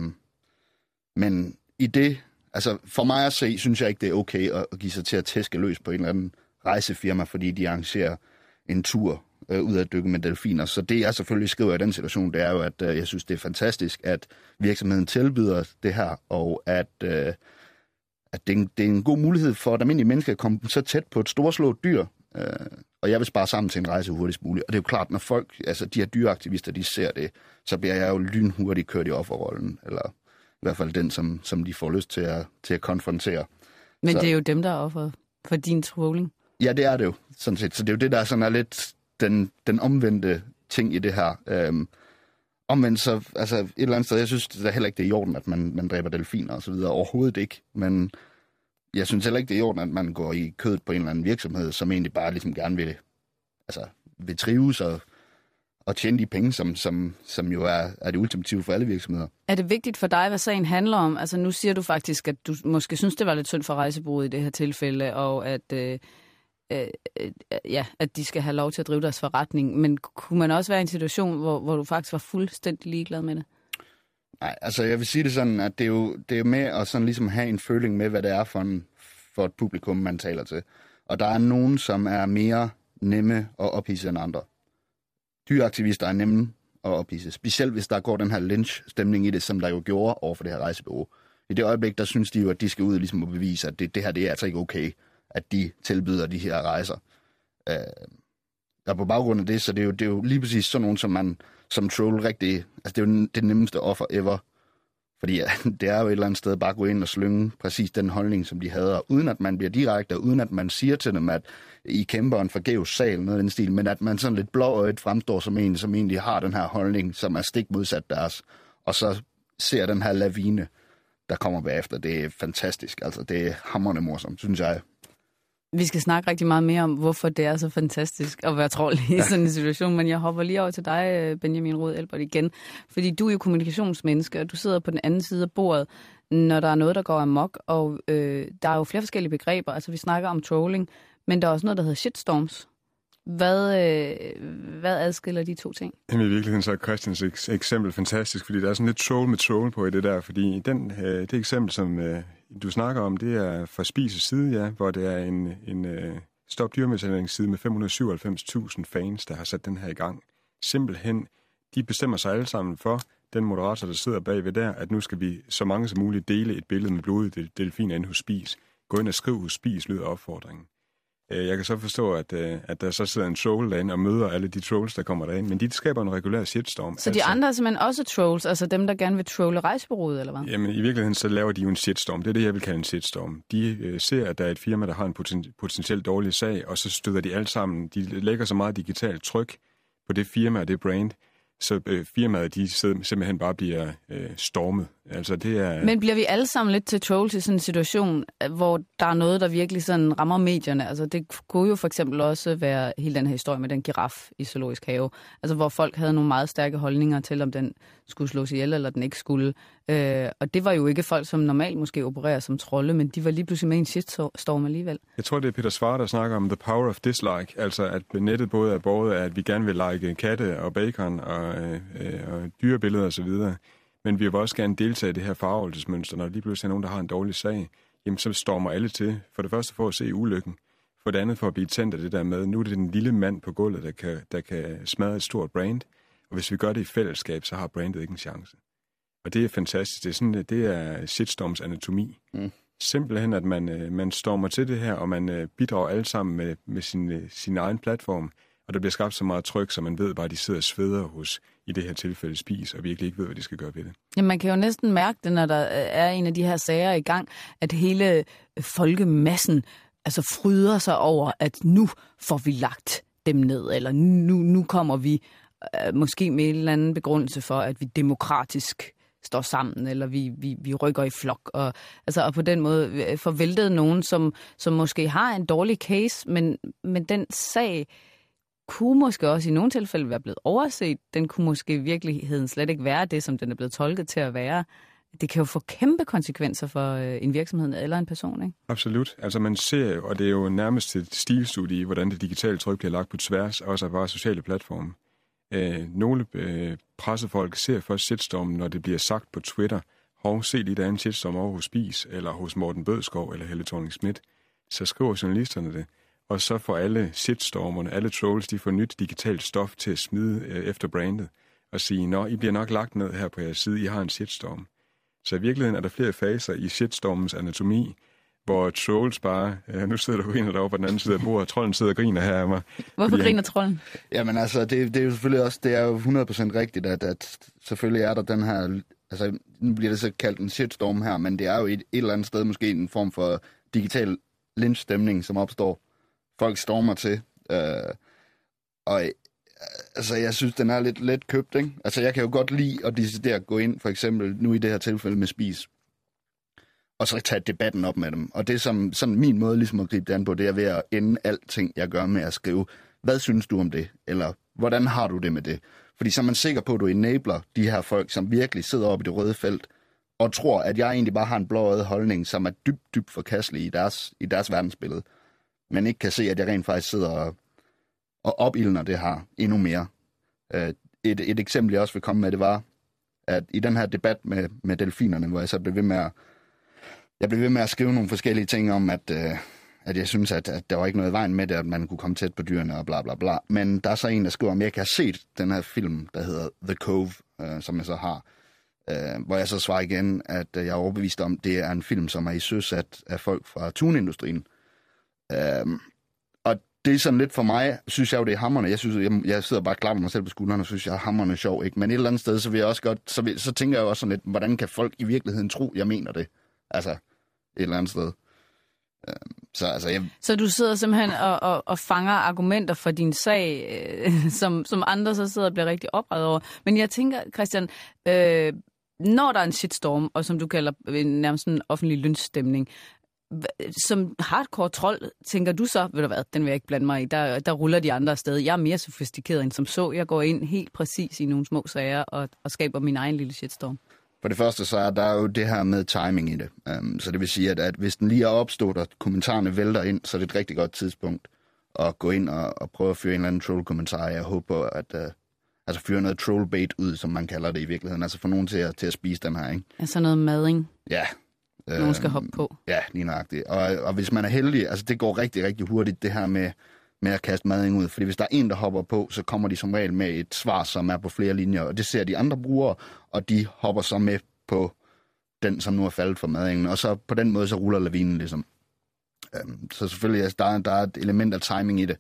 men i det, altså for mig at se, synes jeg ikke, det er okay at, at give sig til at tæske løs på en eller anden rejsefirma, fordi de arrangerer en tur ud at dykke med delfiner. Så det, jeg selvfølgelig skriver i den situation, det er jo, at øh, jeg synes, det er fantastisk, at virksomheden tilbyder det her, og at, øh, at det, er en, det er en god mulighed for, at almindelige mennesker kan komme så tæt på et storslået dyr, øh, og jeg vil spare sammen til en rejse hurtigst muligt. Og det er jo klart, når folk, altså de her dyreaktivister, de ser det, så bliver jeg jo lynhurtigt kørt i offerrollen, eller i hvert fald den, som, som de får lyst til at, til at konfrontere.
Men
så,
det er jo dem, der er offeret for din trolling.
Ja, det er det jo, sådan set. Så det er jo det, der sådan er lidt den, den omvendte ting i det her. Øhm, omvendt så, altså et eller andet sted, jeg synes det er heller ikke, det er i orden, at man, man dræber delfiner og så videre. Overhovedet ikke. Men jeg synes heller ikke, det er i orden, at man går i kødet på en eller anden virksomhed, som egentlig bare ligesom gerne vil, altså, vil trives og, og tjene de penge, som, som, som jo er, er det ultimative for alle virksomheder. Er
det vigtigt for dig, hvad sagen handler om? Altså nu siger du faktisk, at du måske synes, det var lidt synd for rejsebureauet i det her tilfælde, og at... Øh Øh, øh, ja, at de skal have lov til at drive deres forretning. Men kunne man også være i en situation, hvor, hvor du faktisk var fuldstændig ligeglad med det?
Nej, altså jeg vil sige det sådan, at det er jo, det er jo med at sådan ligesom have en føling med, hvad det er for, en, for et publikum, man taler til. Og der er nogen, som er mere nemme at ophidse end andre. Dyreaktivister er nemme at ophidse. Specielt hvis der går den her lynch-stemning i det, som der jo gjorde over for det her rejsebureau. I det øjeblik, der synes de jo, at de skal ud ligesom og bevise, at det, det her det er altså ikke okay, at de tilbyder de her rejser. Øh, og på baggrund af det, så det er jo, det er jo lige præcis sådan nogen, som man som troll rigtig... Altså det er jo det nemmeste offer ever Fordi ja, det er jo et eller andet sted bare at gå ind og slynge præcis den holdning, som de havde, og uden at man bliver direkte, og uden at man siger til dem, at I kæmper en forgæves sal, noget af den stil, men at man sådan lidt blåøjet fremstår som en, som egentlig har den her holdning, som er stik modsat deres, og så ser den her lavine, der kommer bagefter. Det er fantastisk, altså det er hamrende morsomt, synes jeg.
Vi skal snakke rigtig meget mere om, hvorfor det er så fantastisk at være trold i sådan en situation, men jeg hopper lige over til dig, Benjamin Rode Elbert, igen. Fordi du er jo kommunikationsmenneske, og du sidder på den anden side af bordet, når der er noget, der går amok, og øh, der er jo flere forskellige begreber. Altså, vi snakker om trolling, men der er også noget, der hedder shitstorms. Hvad, øh, hvad adskiller de to ting?
Jamen, i virkeligheden så er Christians ek- eksempel fantastisk, fordi der er sådan lidt troll med troll på i det der, fordi den, øh, det eksempel, som øh, du snakker om, det er fra Spises side, ja, hvor det er en, en øh, Stop Dyremishandlingsside med fem hundrede og syvoghalvfems tusind fans, der har sat den her i gang. Simpelthen, de bestemmer sig alle sammen for, den moderator, der sidder bagved der, at nu skal vi så mange som muligt dele et billede med blodige delfiner inde hos Spis. Gå ind og skriv hos Spis, lyder opfordringen. Jeg kan så forstå, at, at der så sidder en troll derinde og møder alle de trolls, der kommer derind, men de skaber en regulær shitstorm.
Så de altså, andre er simpelthen også trolls, altså dem, der gerne vil trolle rejsebureauet, eller hvad?
Jamen, i virkeligheden så laver de jo en shitstorm. Det er det, jeg vil kalde en shitstorm. De øh, ser, at der er et firma, der har en poten- potentielt dårlig sag, og så støder de alle sammen. De lægger så meget digitalt tryk på det firma og det brand, så øh, firmaet, de simpelthen bare bliver øh, stormet. Altså, det er... Men
bliver vi alle sammen lidt til trolls i sådan en situation, hvor der er noget, der virkelig sådan rammer medierne? Altså, det kunne jo for eksempel også være hele den her historie med den giraf i Zoologisk Have. Altså, hvor folk havde nogle meget stærke holdninger til, om den skulle slås ihjel, eller den ikke skulle. Øh, og det var jo ikke folk, som normalt måske opererer som trolde, men de var lige pludselig med i en shitstorm alligevel.
Jeg tror, det er Peter Svarer, der snakker om the power of dislike. Altså, at nettet både er båret af, at vi gerne vil like katte og bacon og, øh, og dyrebilleder osv., men vi vil også gerne deltage i det her forarvelsesmønster. Når lige pludselig er nogen, der har en dårlig sag, jamen så stormer alle til. For det første for at se ulykken. For det andet for at blive tændt af det der med, nu er det den lille mand på gulvet, der kan, der kan smadre et stort brand. Og hvis vi gør det i fællesskab, så har brandet ikke en chance. Og det er fantastisk. Det er, sådan, det er shitstorms anatomi. Mm. Simpelthen, at man, man stormer til det her, og man bidrager alle sammen med, med sin, sin egen platform. Og der bliver skabt så meget tryk, så man ved bare, at de sidder og sveder hos, i det her tilfælde Spis, og virkelig ikke ved, hvad de skal gøre ved det.
Ja, man kan jo næsten mærke det, når der er en af de her sager i gang, at hele folkemassen altså fryder sig over, at nu får vi lagt dem ned, eller nu, nu kommer vi øh, måske med en eller anden begrundelse for, at vi demokratisk står sammen, eller vi, vi, vi rykker i flok. Og, altså, og på den måde forvæltede nogen, som, som måske har en dårlig case, men, men den sag kunne måske også i nogle tilfælde være blevet overset. Den kunne måske i virkeligheden slet ikke være det, som den er blevet tolket til at være. Det kan jo få kæmpe konsekvenser for en virksomhed eller en person, ikke?
Absolut. Altså man ser, og det er jo nærmest et stilstudie i, hvordan det digitale tryk bliver lagt på tværs, også af bare sociale platforme. Øh, nogle øh, pressefolk ser først shitstormen, når det bliver sagt på Twitter, hov, se lige der er en shitstorm over hos Spis, eller hos Morten Bødskov, eller Helle Thorning-Schmidt. Så skriver journalisterne det. Og så får alle shitstormerne, alle trolls, de får nyt digitalt stof til at smide øh, efter brandet og sige, nå, I bliver nok lagt ned her på jeres side, I har en shitstorm. Så i virkeligheden er der flere faser i shitstormens anatomi, hvor trolls bare, ja, nu sidder der griner derovre på den anden side af bordet, trolden sidder og griner her af mig.
Hvorfor griner trolden?
Jamen altså, det, det er jo selvfølgelig også, det er jo hundrede procent rigtigt, at, at selvfølgelig er der den her, altså nu bliver det så kaldt en shitstorm her, men det er jo et, et eller andet sted måske en form for digital lynchstemning, som opstår. Folk stormer til, øh, og altså, jeg synes, den er lidt let købt, ikke? Altså, jeg kan jo godt lide at decidere gå ind, for eksempel nu i det her tilfælde med Spis, og så tage debatten op med dem. Og det som sådan min måde ligesom at gribe det an på, det er ved at ende alting, jeg gør med at skrive, hvad synes du om det? Eller hvordan har du det med det? Fordi så er man sikker på, at du enabler de her folk, som virkelig sidder oppe i det røde felt, og tror, at jeg egentlig bare har en blåøjet holdning, som er dybt, dybt forkastelig i deres, i deres verdensbillede. Men ikke kan se, at jeg rent faktisk sidder og, og opildner det her endnu mere. Et, et eksempel, jeg også vil komme med, det var, at i den her debat med, med delfinerne, hvor jeg så blev ved med at, jeg blev ved med at skrive nogle forskellige ting om, at, at jeg synes, at, at der var ikke noget i vejen med det, at man kunne komme tæt på dyrene og bla bla bla. Men der er så en, der skriver, om jeg ikke har set den her film, der hedder The Cove, øh, som jeg så har. Øh, hvor jeg så svarer igen, at jeg er overbevist om, det er en film, som er i søsat af folk fra tunindustrien. Øhm, og det er sådan lidt for mig, synes jeg jo, det er hamrende. Jeg synes, jeg, jeg sidder bare og klapper mig selv på skuldrene og synes, jeg er hamrende sjov, ikke? Men et eller andet sted, så vil jeg også godt, så, vil, så tænker jeg jo også sådan lidt, hvordan kan folk i virkeligheden tro, jeg mener det? Altså, et eller andet sted. Så, altså, jeg...
så du sidder simpelthen og, og, og fanger argumenter for din sag, øh, som, som andre så sidder og bliver rigtig oprevet over. Men jeg tænker, Christian, øh, når der er en shitstorm, og som du kalder en, nærmest en offentlig lynchstemning, som hardcore trold, tænker du så, ved du hvad, den vil jeg ikke blande mig i, der, der ruller de andre afsted. Jeg er mere sofistikeret end som så. Jeg går ind helt præcis i nogle små sager og, og skaber min egen lille shitstorm.
For det første, så er der jo det her med timing i det. Um, så det vil sige, at, at hvis den lige er opstået, og kommentarerne vælter ind, så er det et rigtig godt tidspunkt at gå ind og, og prøve at fyre en eller anden troll-kommentar. Jeg håber, at uh, altså fyre noget troll-bait ud, som man kalder det i virkeligheden. Altså få nogen til at, til at spise den her, ikke?
Altså noget mading?
Ja.
Nogen skal hoppe på?
Ja, lige nøjagtigt. Og, og hvis man er heldig, altså det går rigtig, rigtig hurtigt, det her med, med at kaste mading ud. Fordi hvis der er en, der hopper på, så kommer de som regel med et svar, som er på flere linjer. Og det ser de andre brugere, og de hopper så med på den, som nu er faldet for madingen. Og så på den måde, så ruller lavinen ligesom. Øhm, så selvfølgelig, altså, der, er, der er et element af timing i det.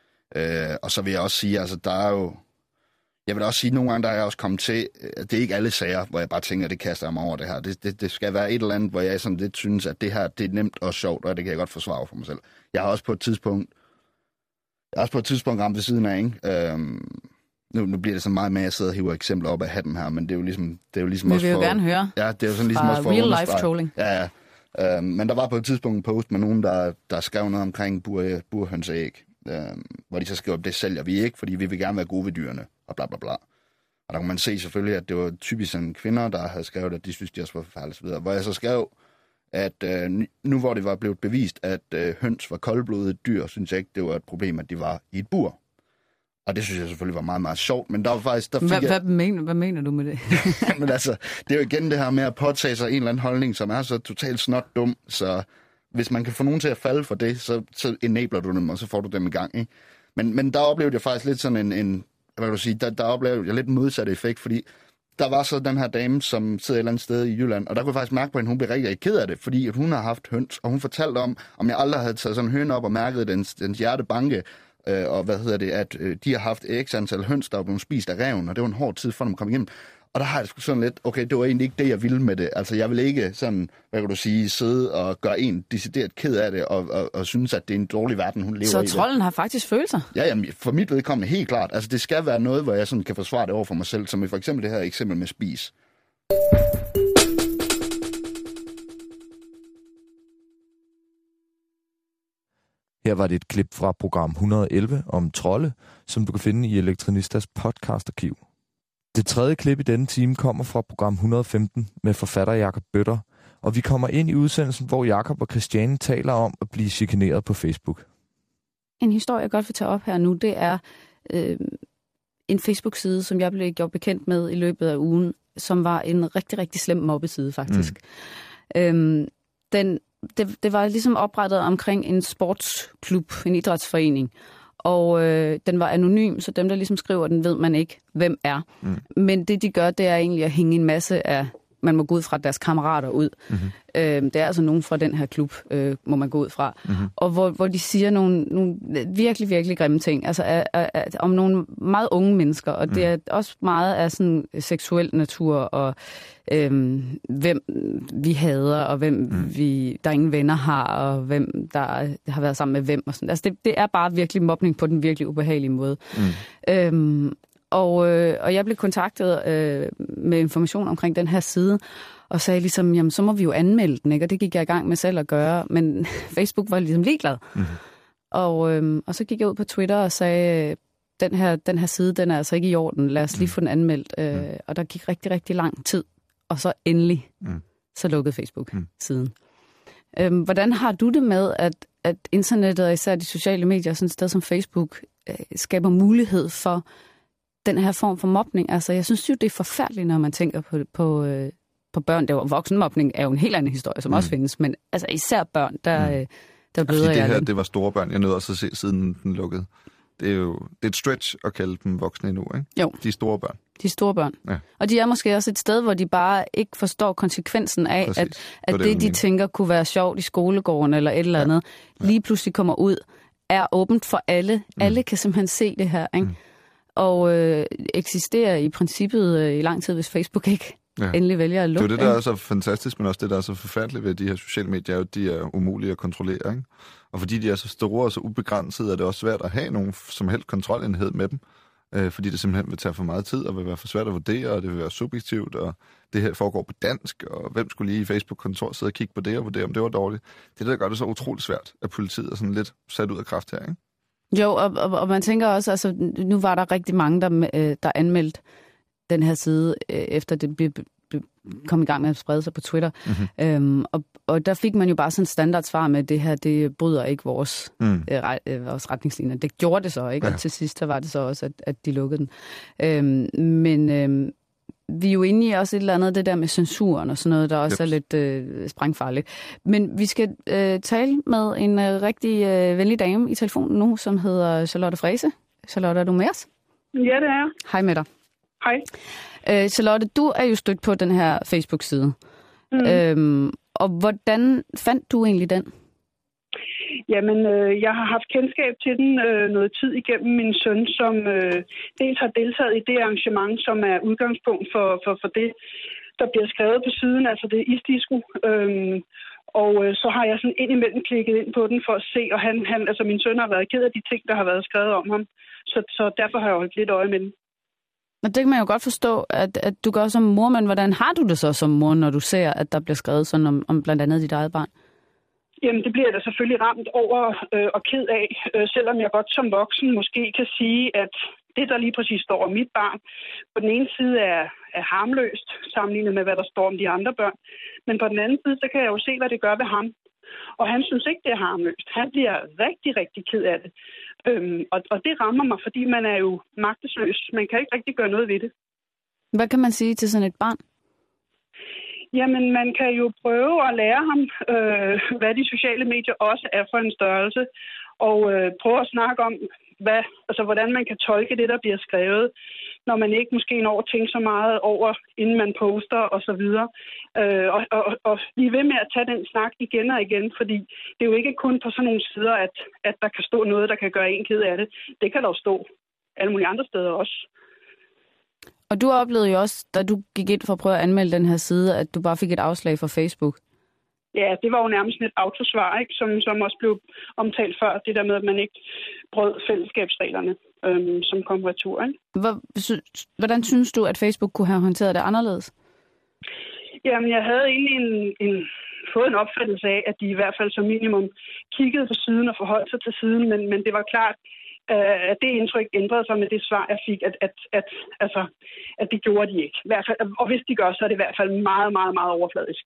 Øh, og så vil jeg også sige, altså der er jo... Jeg vil også sige, at nogle gange, der er jeg også kommet til, at det er ikke alle sager, hvor jeg bare tænker, at det kaster jeg mig over det her. Det, det, det skal være et eller andet, hvor jeg sådan lidt synes, at det her, det er nemt og sjovt, og det kan jeg godt forsvare for mig selv. Jeg har også på et tidspunkt, jeg har også på et tidspunkt ramt ved siden af, ikke? Øhm, nu, nu bliver det så meget med, at jeg sidder og hiver eksempler op af hatten her, men det er jo ligesom, det er jo ligesom
Vi
også
vil
for...
jo gerne høre.
Ja, det er jo sådan ligesom også for
real life trolling.
Ja, ja. Øhm, men der var på et tidspunkt en post med nogen, der, der skrev noget omkring bur, burhønseæg, øhm, hvor de så skrev, det sælger vi ikke, fordi vi vil gerne være gode ved dyrene, og bla bla bla. Og der kunne man se selvfølgelig, at det var typisk sådan kvinder, der havde skrevet, at de synes, de også var forfærdeligt videre. Hvor jeg så skrev, at øh, nu hvor det var blevet bevist, at øh, høns var koldblodede dyr, synes jeg ikke, det var et problem, at de var i et bur. Og det synes jeg selvfølgelig var meget, meget sjovt. Men der var faktisk... Der fik
hvad,
jeg...
hvad, mener, hvad mener du med det?
Men altså, det er jo igen det her med at påtage sig en eller anden holdning, som er så totalt snot dum, så hvis man kan få nogen til at falde for det, så, så enabler du dem, og så får du dem i gang, ikke? Men, men der oplevede jeg faktisk lidt sådan en... en hvad vil du sige, der, der oplevede jeg lidt modsatte effekt, fordi der var så den her dame, som sidder et eller andet sted i Jylland, og der kunne jeg faktisk mærke på hende, hun blev rigtig ked af det, fordi hun har haft høns, og hun fortalte om, om jeg aldrig havde taget sådan en høne op og mærket dens, dens hjertebanke, øh, og hvad hedder det, at øh, de har haft x antal høns, der var blevet spist af ræven, og det var en hård tid for dem at komme igennem. Og der har jeg sgu sådan lidt, okay, det var egentlig ikke det, jeg ville med det. Altså, jeg vil ikke sådan, hvad kan du sige, sidde og gøre en decideret ked af det, og, og, og synes, at det er en dårlig verden, hun lever
så
i.
Så trolden har faktisk følelser?
Ja, jamen, for mit vedkommende helt klart. Altså, det skal være noget, hvor jeg sådan kan forsvare det over for mig selv, som for eksempel det her eksempel med spis.
Her var det et klip fra program et hundrede og elleve om trolde, som du kan finde i Elektronistas podcastarkiv. Det tredje klip i denne time kommer fra program et hundrede og femten med forfatter Jakob Bøtter, og vi kommer ind i udsendelsen, hvor Jakob og Christiane taler om at blive chikaneret på Facebook.
En historie, jeg godt vil tage op her nu, det er øh, en Facebook-side, som jeg blev gjort bekendt med i løbet af ugen, som var en rigtig, rigtig slem mobbeside faktisk. Mm. Øhm, den, det, det var ligesom oprettet omkring en sportsklub, en idrætsforening, og øh, den var anonym, så dem, der ligesom skriver den, ved man ikke, hvem er. Mm. Men det, de gør, det er egentlig at hænge en masse af, man må gå ud fra deres kammerater ud. Mm-hmm. Øh, det er altså nogen fra den her klub, øh, må man gå ud fra. Mm-hmm. Og hvor, hvor de siger nogle, nogle virkelig, virkelig grimme ting. Altså af, af, af, om nogle meget unge mennesker, og mm. det er også meget af sådan seksuel natur, og øh, hvem vi hader, og hvem mm. vi, der ingen venner har, og hvem der har været sammen med hvem. Og sådan. Altså det, det er bare virkelig mobning på den virkelig ubehagelige måde. Mm. Øh, Og, øh, og jeg blev kontaktet øh, med information omkring den her side, og sagde ligesom, jamen så må vi jo anmelde den, ikke? Og det gik jeg i gang med selv at gøre, men Facebook var ligesom ligeglad. Mm-hmm. Og, øh, og så gik jeg ud på Twitter og sagde, den her, den her side, den er altså ikke i orden, lad os lige få den anmeldt. Øh, mm. Og der gik rigtig, rigtig lang tid, og så endelig, mm. så lukkede Facebook mm. siden. Øh, hvordan har du det med, at, at internettet, og især de sociale medier, sådan et sted som Facebook, øh, skaber mulighed for den her form for mobning? Altså, jeg synes jo, det er forfærdeligt, når man tænker på, på, øh, på børn. Det var, voksenmobning er jo en helt anden historie, som mm. også findes, men altså især børn, der, mm. øh, der bløder
jeg.
Ja,
det her, det var store børn, jeg nød også at se, siden den lukkede. Det er jo det er et stretch at kalde dem voksne endnu, ikke?
Jo.
De er store børn.
De er store børn.
Ja.
Og de er måske også et sted, hvor de bare ikke forstår konsekvensen af, Præcis. at, at det, det de tænker kunne være sjovt i skolegården eller et eller andet, ja. Ja. lige pludselig kommer ud er åbent for alle. Mm. Alle kan simpelthen se det her, ikke? Mm. Og øh, eksisterer i princippet øh, i lang tid, hvis Facebook ikke ja. endelig vælger at lukke.
Det er det, der er så fantastisk, men også det, der er så forfærdeligt ved de her sociale medier, er jo, at de er umulige at kontrollere, ikke? Og fordi de er så store og så ubegrænsede, er det også svært at have nogen som helst kontrolenhed med dem. Øh, fordi det simpelthen vil tage for meget tid, og vil være for svært at vurdere, og det vil være subjektivt, og det her foregår på dansk, og hvem skulle lige i Facebook-kontor sidde og kigge på det, og vurdere, om det var dårligt. Det er det, der gør det så utroligt svært, at politiet er sådan lidt sat ud af kraft her, ikke?
Jo, og, og, og man tænker også, altså nu var der rigtig mange, der, der anmeldte den her side, efter det blev kom i gang med at sprede sig på Twitter. Mm-hmm. Øhm, og, og der fik man jo bare sådan et standardsvar med, det her, det bryder ikke vores, mm. øh, vores retningslinjer. Det gjorde det så, ikke? Ja. Og til sidst så var det så også, at, at de lukkede den. Øhm, men øhm, vi er jo inde i også et eller andet, det der med censuren og sådan noget, der også yep. er lidt øh, sprængfarligt. Men vi skal øh, tale med en øh, rigtig øh, venlig dame i telefonen nu, som hedder Charlotte Frese. Charlotte, er du med os?
Ja, det er jeg.
Hej med dig.
Hej.
Øh, Charlotte, du er jo stødt på den her Facebook-side. Mm. Øhm, og hvordan fandt du egentlig den?
Jamen, øh, jeg har haft kendskab til den øh, noget tid igennem min søn, som øh, dels har deltaget i det arrangement, som er udgangspunkt for, for, for det, der bliver skrevet på siden, altså det isdisco. Øhm, og øh, så har jeg sådan indimellem klikket ind på den for at se, og han, han, altså min søn har været ked af de ting, der har været skrevet om ham. Så, så derfor har jeg holdt lidt øje med den.
Og det kan man jo godt forstå, at, at du gør som mor, men hvordan har du det så som mor, når du ser, at der bliver skrevet sådan om, om blandt andet dit eget barn?
Jamen, det bliver jeg da selvfølgelig ramt over øh, og ked af, øh, selvom jeg godt som voksen måske kan sige, at det, der lige præcis står om mit barn, på den ene side er, er harmløst, sammenlignet med, hvad der står om de andre børn. Men på den anden side, så kan jeg jo se, hvad det gør ved ham. Og han synes ikke, det er harmløst. Han bliver rigtig, rigtig ked af det. Øhm, og, og det rammer mig, fordi man er jo magtesløs. Man kan ikke rigtig gøre noget ved det.
Hvad kan man sige til sådan et barn?
Jamen, man kan jo prøve at lære ham, øh, hvad de sociale medier også er for en størrelse. Og øh, prøve at snakke om, hvad, altså, hvordan man kan tolke det, der bliver skrevet, når man ikke måske når at tænke så meget over, inden man poster osv. Øh, og, og, og blive ved med at tage den snak igen og igen, fordi det er jo ikke kun på sådan nogle sider, at, at der kan stå noget, der kan gøre en ked af det. Det kan der jo stå alle mulige andre steder også.
Og du oplevede jo også, da du gik ind for at prøve at anmelde den her side, at du bare fik et afslag fra Facebook.
Ja, det var jo nærmest et autosvar, ikke? Som, som også blev omtalt før. Det der med, at man ikke brød fællesskabsreglerne, øhm, som kom retur. Ikke?
Hvordan synes du, at Facebook kunne have håndteret det anderledes?
Jamen, jeg havde egentlig en, en, fået en opfattelse af, at de i hvert fald som minimum kiggede på siden og forholdt sig til siden, men, men det var klart, at det indtryk ændrede sig med det svar, jeg fik, at, at, at, altså, at det gjorde de ikke. I hvert fald, og hvis de gør, så er det i hvert fald meget, meget, meget overfladisk.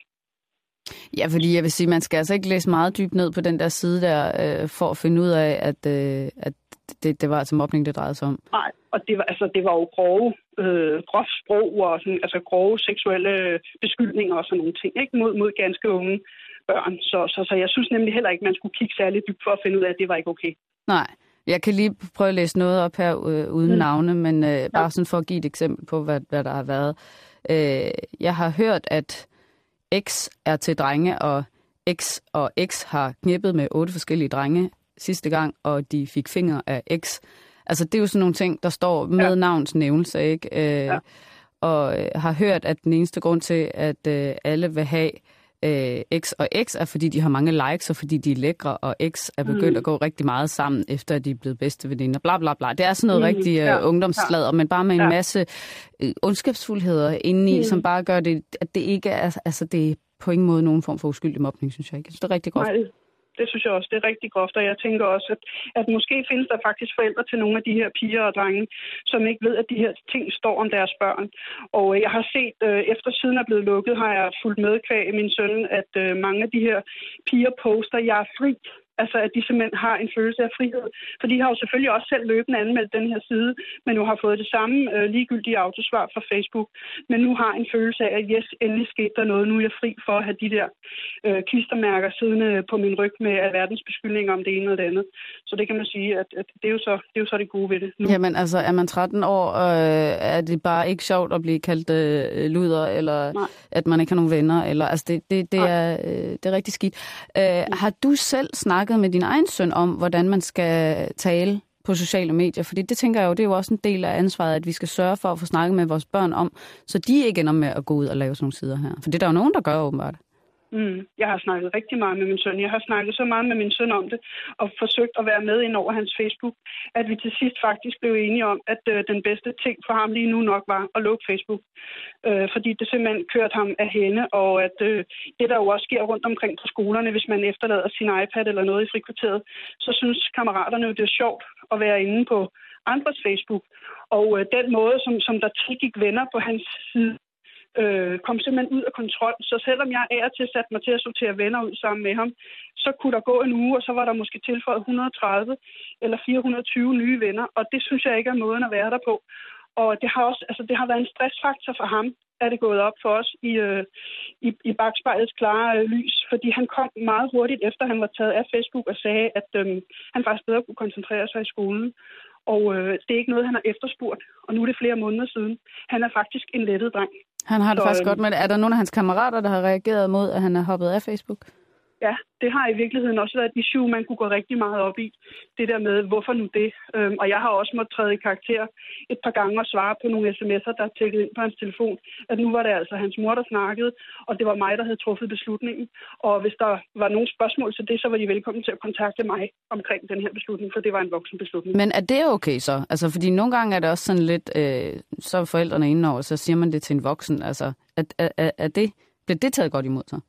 Ja, fordi jeg vil sige, man skal altså ikke læse meget dybt ned på den der side der, øh, for at finde ud af, at, øh, at det, det var altså mobning, det drejede sig om.
Nej, og det var, altså, det var jo grove, øh, groft sprog og sådan, altså grove seksuelle beskyldninger og sådan nogle ting, ikke? Mod, mod ganske unge børn. Så, så, så jeg synes nemlig heller ikke, man skulle kigge særligt dybt for at finde ud af, at det var ikke okay.
Nej. Jeg kan lige prøve at læse noget op her øh, uden mm. navne, men øh, bare sådan for at give et eksempel på, hvad, hvad der har været. Øh, jeg har hørt, at X er til drenge, og X og X har knippet med otte forskellige drenge sidste gang, og de fik fingre af X. Altså, det er jo sådan nogle ting, der står med ja. navns nævnelse, ikke? Øh, ja. Og øh, har hørt, at den eneste grund til, at øh, alle vil have øh, X og X, er fordi de har mange likes, og fordi de er lækre, og X er begyndt mm. at gå rigtig meget sammen, efter at de er blevet bedste veninder, bla bla bla. Det er sådan noget mm. rigtig øh, ja. ungdomsslader, men bare med en ja. masse øh, ondskabsfuldheder indeni, mm. som bare gør det, at det ikke er, altså det er på ingen måde nogen form for uskyldig mobning, synes jeg ikke. Så det er rigtig godt.
Nej. Det synes jeg også, det er rigtig groft, og jeg tænker også, at, at måske findes der faktisk forældre til nogle af de her piger og drenge, som ikke ved, at de her ting står om deres børn. Og jeg har set, øh, efter siden er blevet lukket, har jeg fulgt med kvæg min søn, at øh, mange af de her piger poster, jeg er fri. Altså, at de simpelthen har en følelse af frihed. For de har jo selvfølgelig også selv løbende anmeldt den her side, men nu har fået det samme øh, ligegyldige autosvar fra Facebook. Men nu har en følelse af, at yes, endelig skete der noget. Nu er jeg fri for at have de der øh, klistermærker siddende på min ryg med alverdens beskyldninger om det ene og det andet. Så det kan man sige, at, at det, er jo så, det er jo så det gode ved det nu.
Jamen altså, er man tretten år, øh, er det bare ikke sjovt at blive kaldt øh, luder, eller Nej. at man ikke har nogen venner? Eller, altså, det, det, det, er, øh, det er rigtig skidt. Øh, har du selv snakket snakket med din egen søn om, hvordan man skal tale på sociale medier? Fordi det tænker jeg jo, det er jo også en del af ansvaret, at vi skal sørge for at få snakket med vores børn om, så de ikke ender med at gå ud og lave sådan nogle sider her. For det er der jo nogen, der gør åbenbart.
Mm. Jeg har snakket rigtig meget med min søn. Jeg har snakket så meget med min søn om det, og forsøgt at være med ind over hans Facebook, at vi til sidst faktisk blev enige om, at øh, den bedste ting for ham lige nu nok var at lukke Facebook. Øh, fordi det simpelthen kørte ham af hende, og at øh, det der jo også sker rundt omkring på skolerne, hvis man efterlader sin iPad eller noget i frikvarteret, så synes kammeraterne jo, det er sjovt at være inde på andres Facebook. Og øh, den måde, som, som der tilgik venner på hans side, Øh, kom simpelthen ud af kontrol. Så selvom jeg er til at sætte mig til at sortere venner ud sammen med ham, så kunne der gå en uge, og så var der måske tilføjet et hundrede og tredive eller fire hundrede og tyve nye venner, og det synes jeg ikke er måden at være der på. Og det har også, altså det har været en stressfaktor for ham, er det gået op for os i, øh, i, i bagspejlets klare øh, lys, fordi han kom meget hurtigt efter, han var taget af Facebook og sagde, at øh, han faktisk bedre kunne koncentrere sig i skolen. Og øh, det er ikke noget, han har efterspurgt, og nu er det flere måneder siden. Han er faktisk en lettet dreng.
Han har det
så,
faktisk godt med det. Er der nogen af hans kammerater, der har reageret mod, at han er hoppet af Facebook?
Ja, det har i virkeligheden også været et issue, man kunne gå rigtig meget op i. Det der med, hvorfor nu det? Øhm, og jeg har også måttet træde i karakter et par gange og svare på nogle sms'er, der er tækket ind på hans telefon. At nu var det altså hans mor, der snakkede, og det var mig, der havde truffet beslutningen. Og hvis der var nogle spørgsmål til det, så var de velkommen til at kontakte mig omkring den her beslutning, for det var en voksen beslutning.
Men er det okay så? Altså, fordi nogle gange er det også sådan lidt, øh, så er forældrene indenover, så siger man det til en voksen. Altså, er, er, er det, bliver det taget godt imod sig?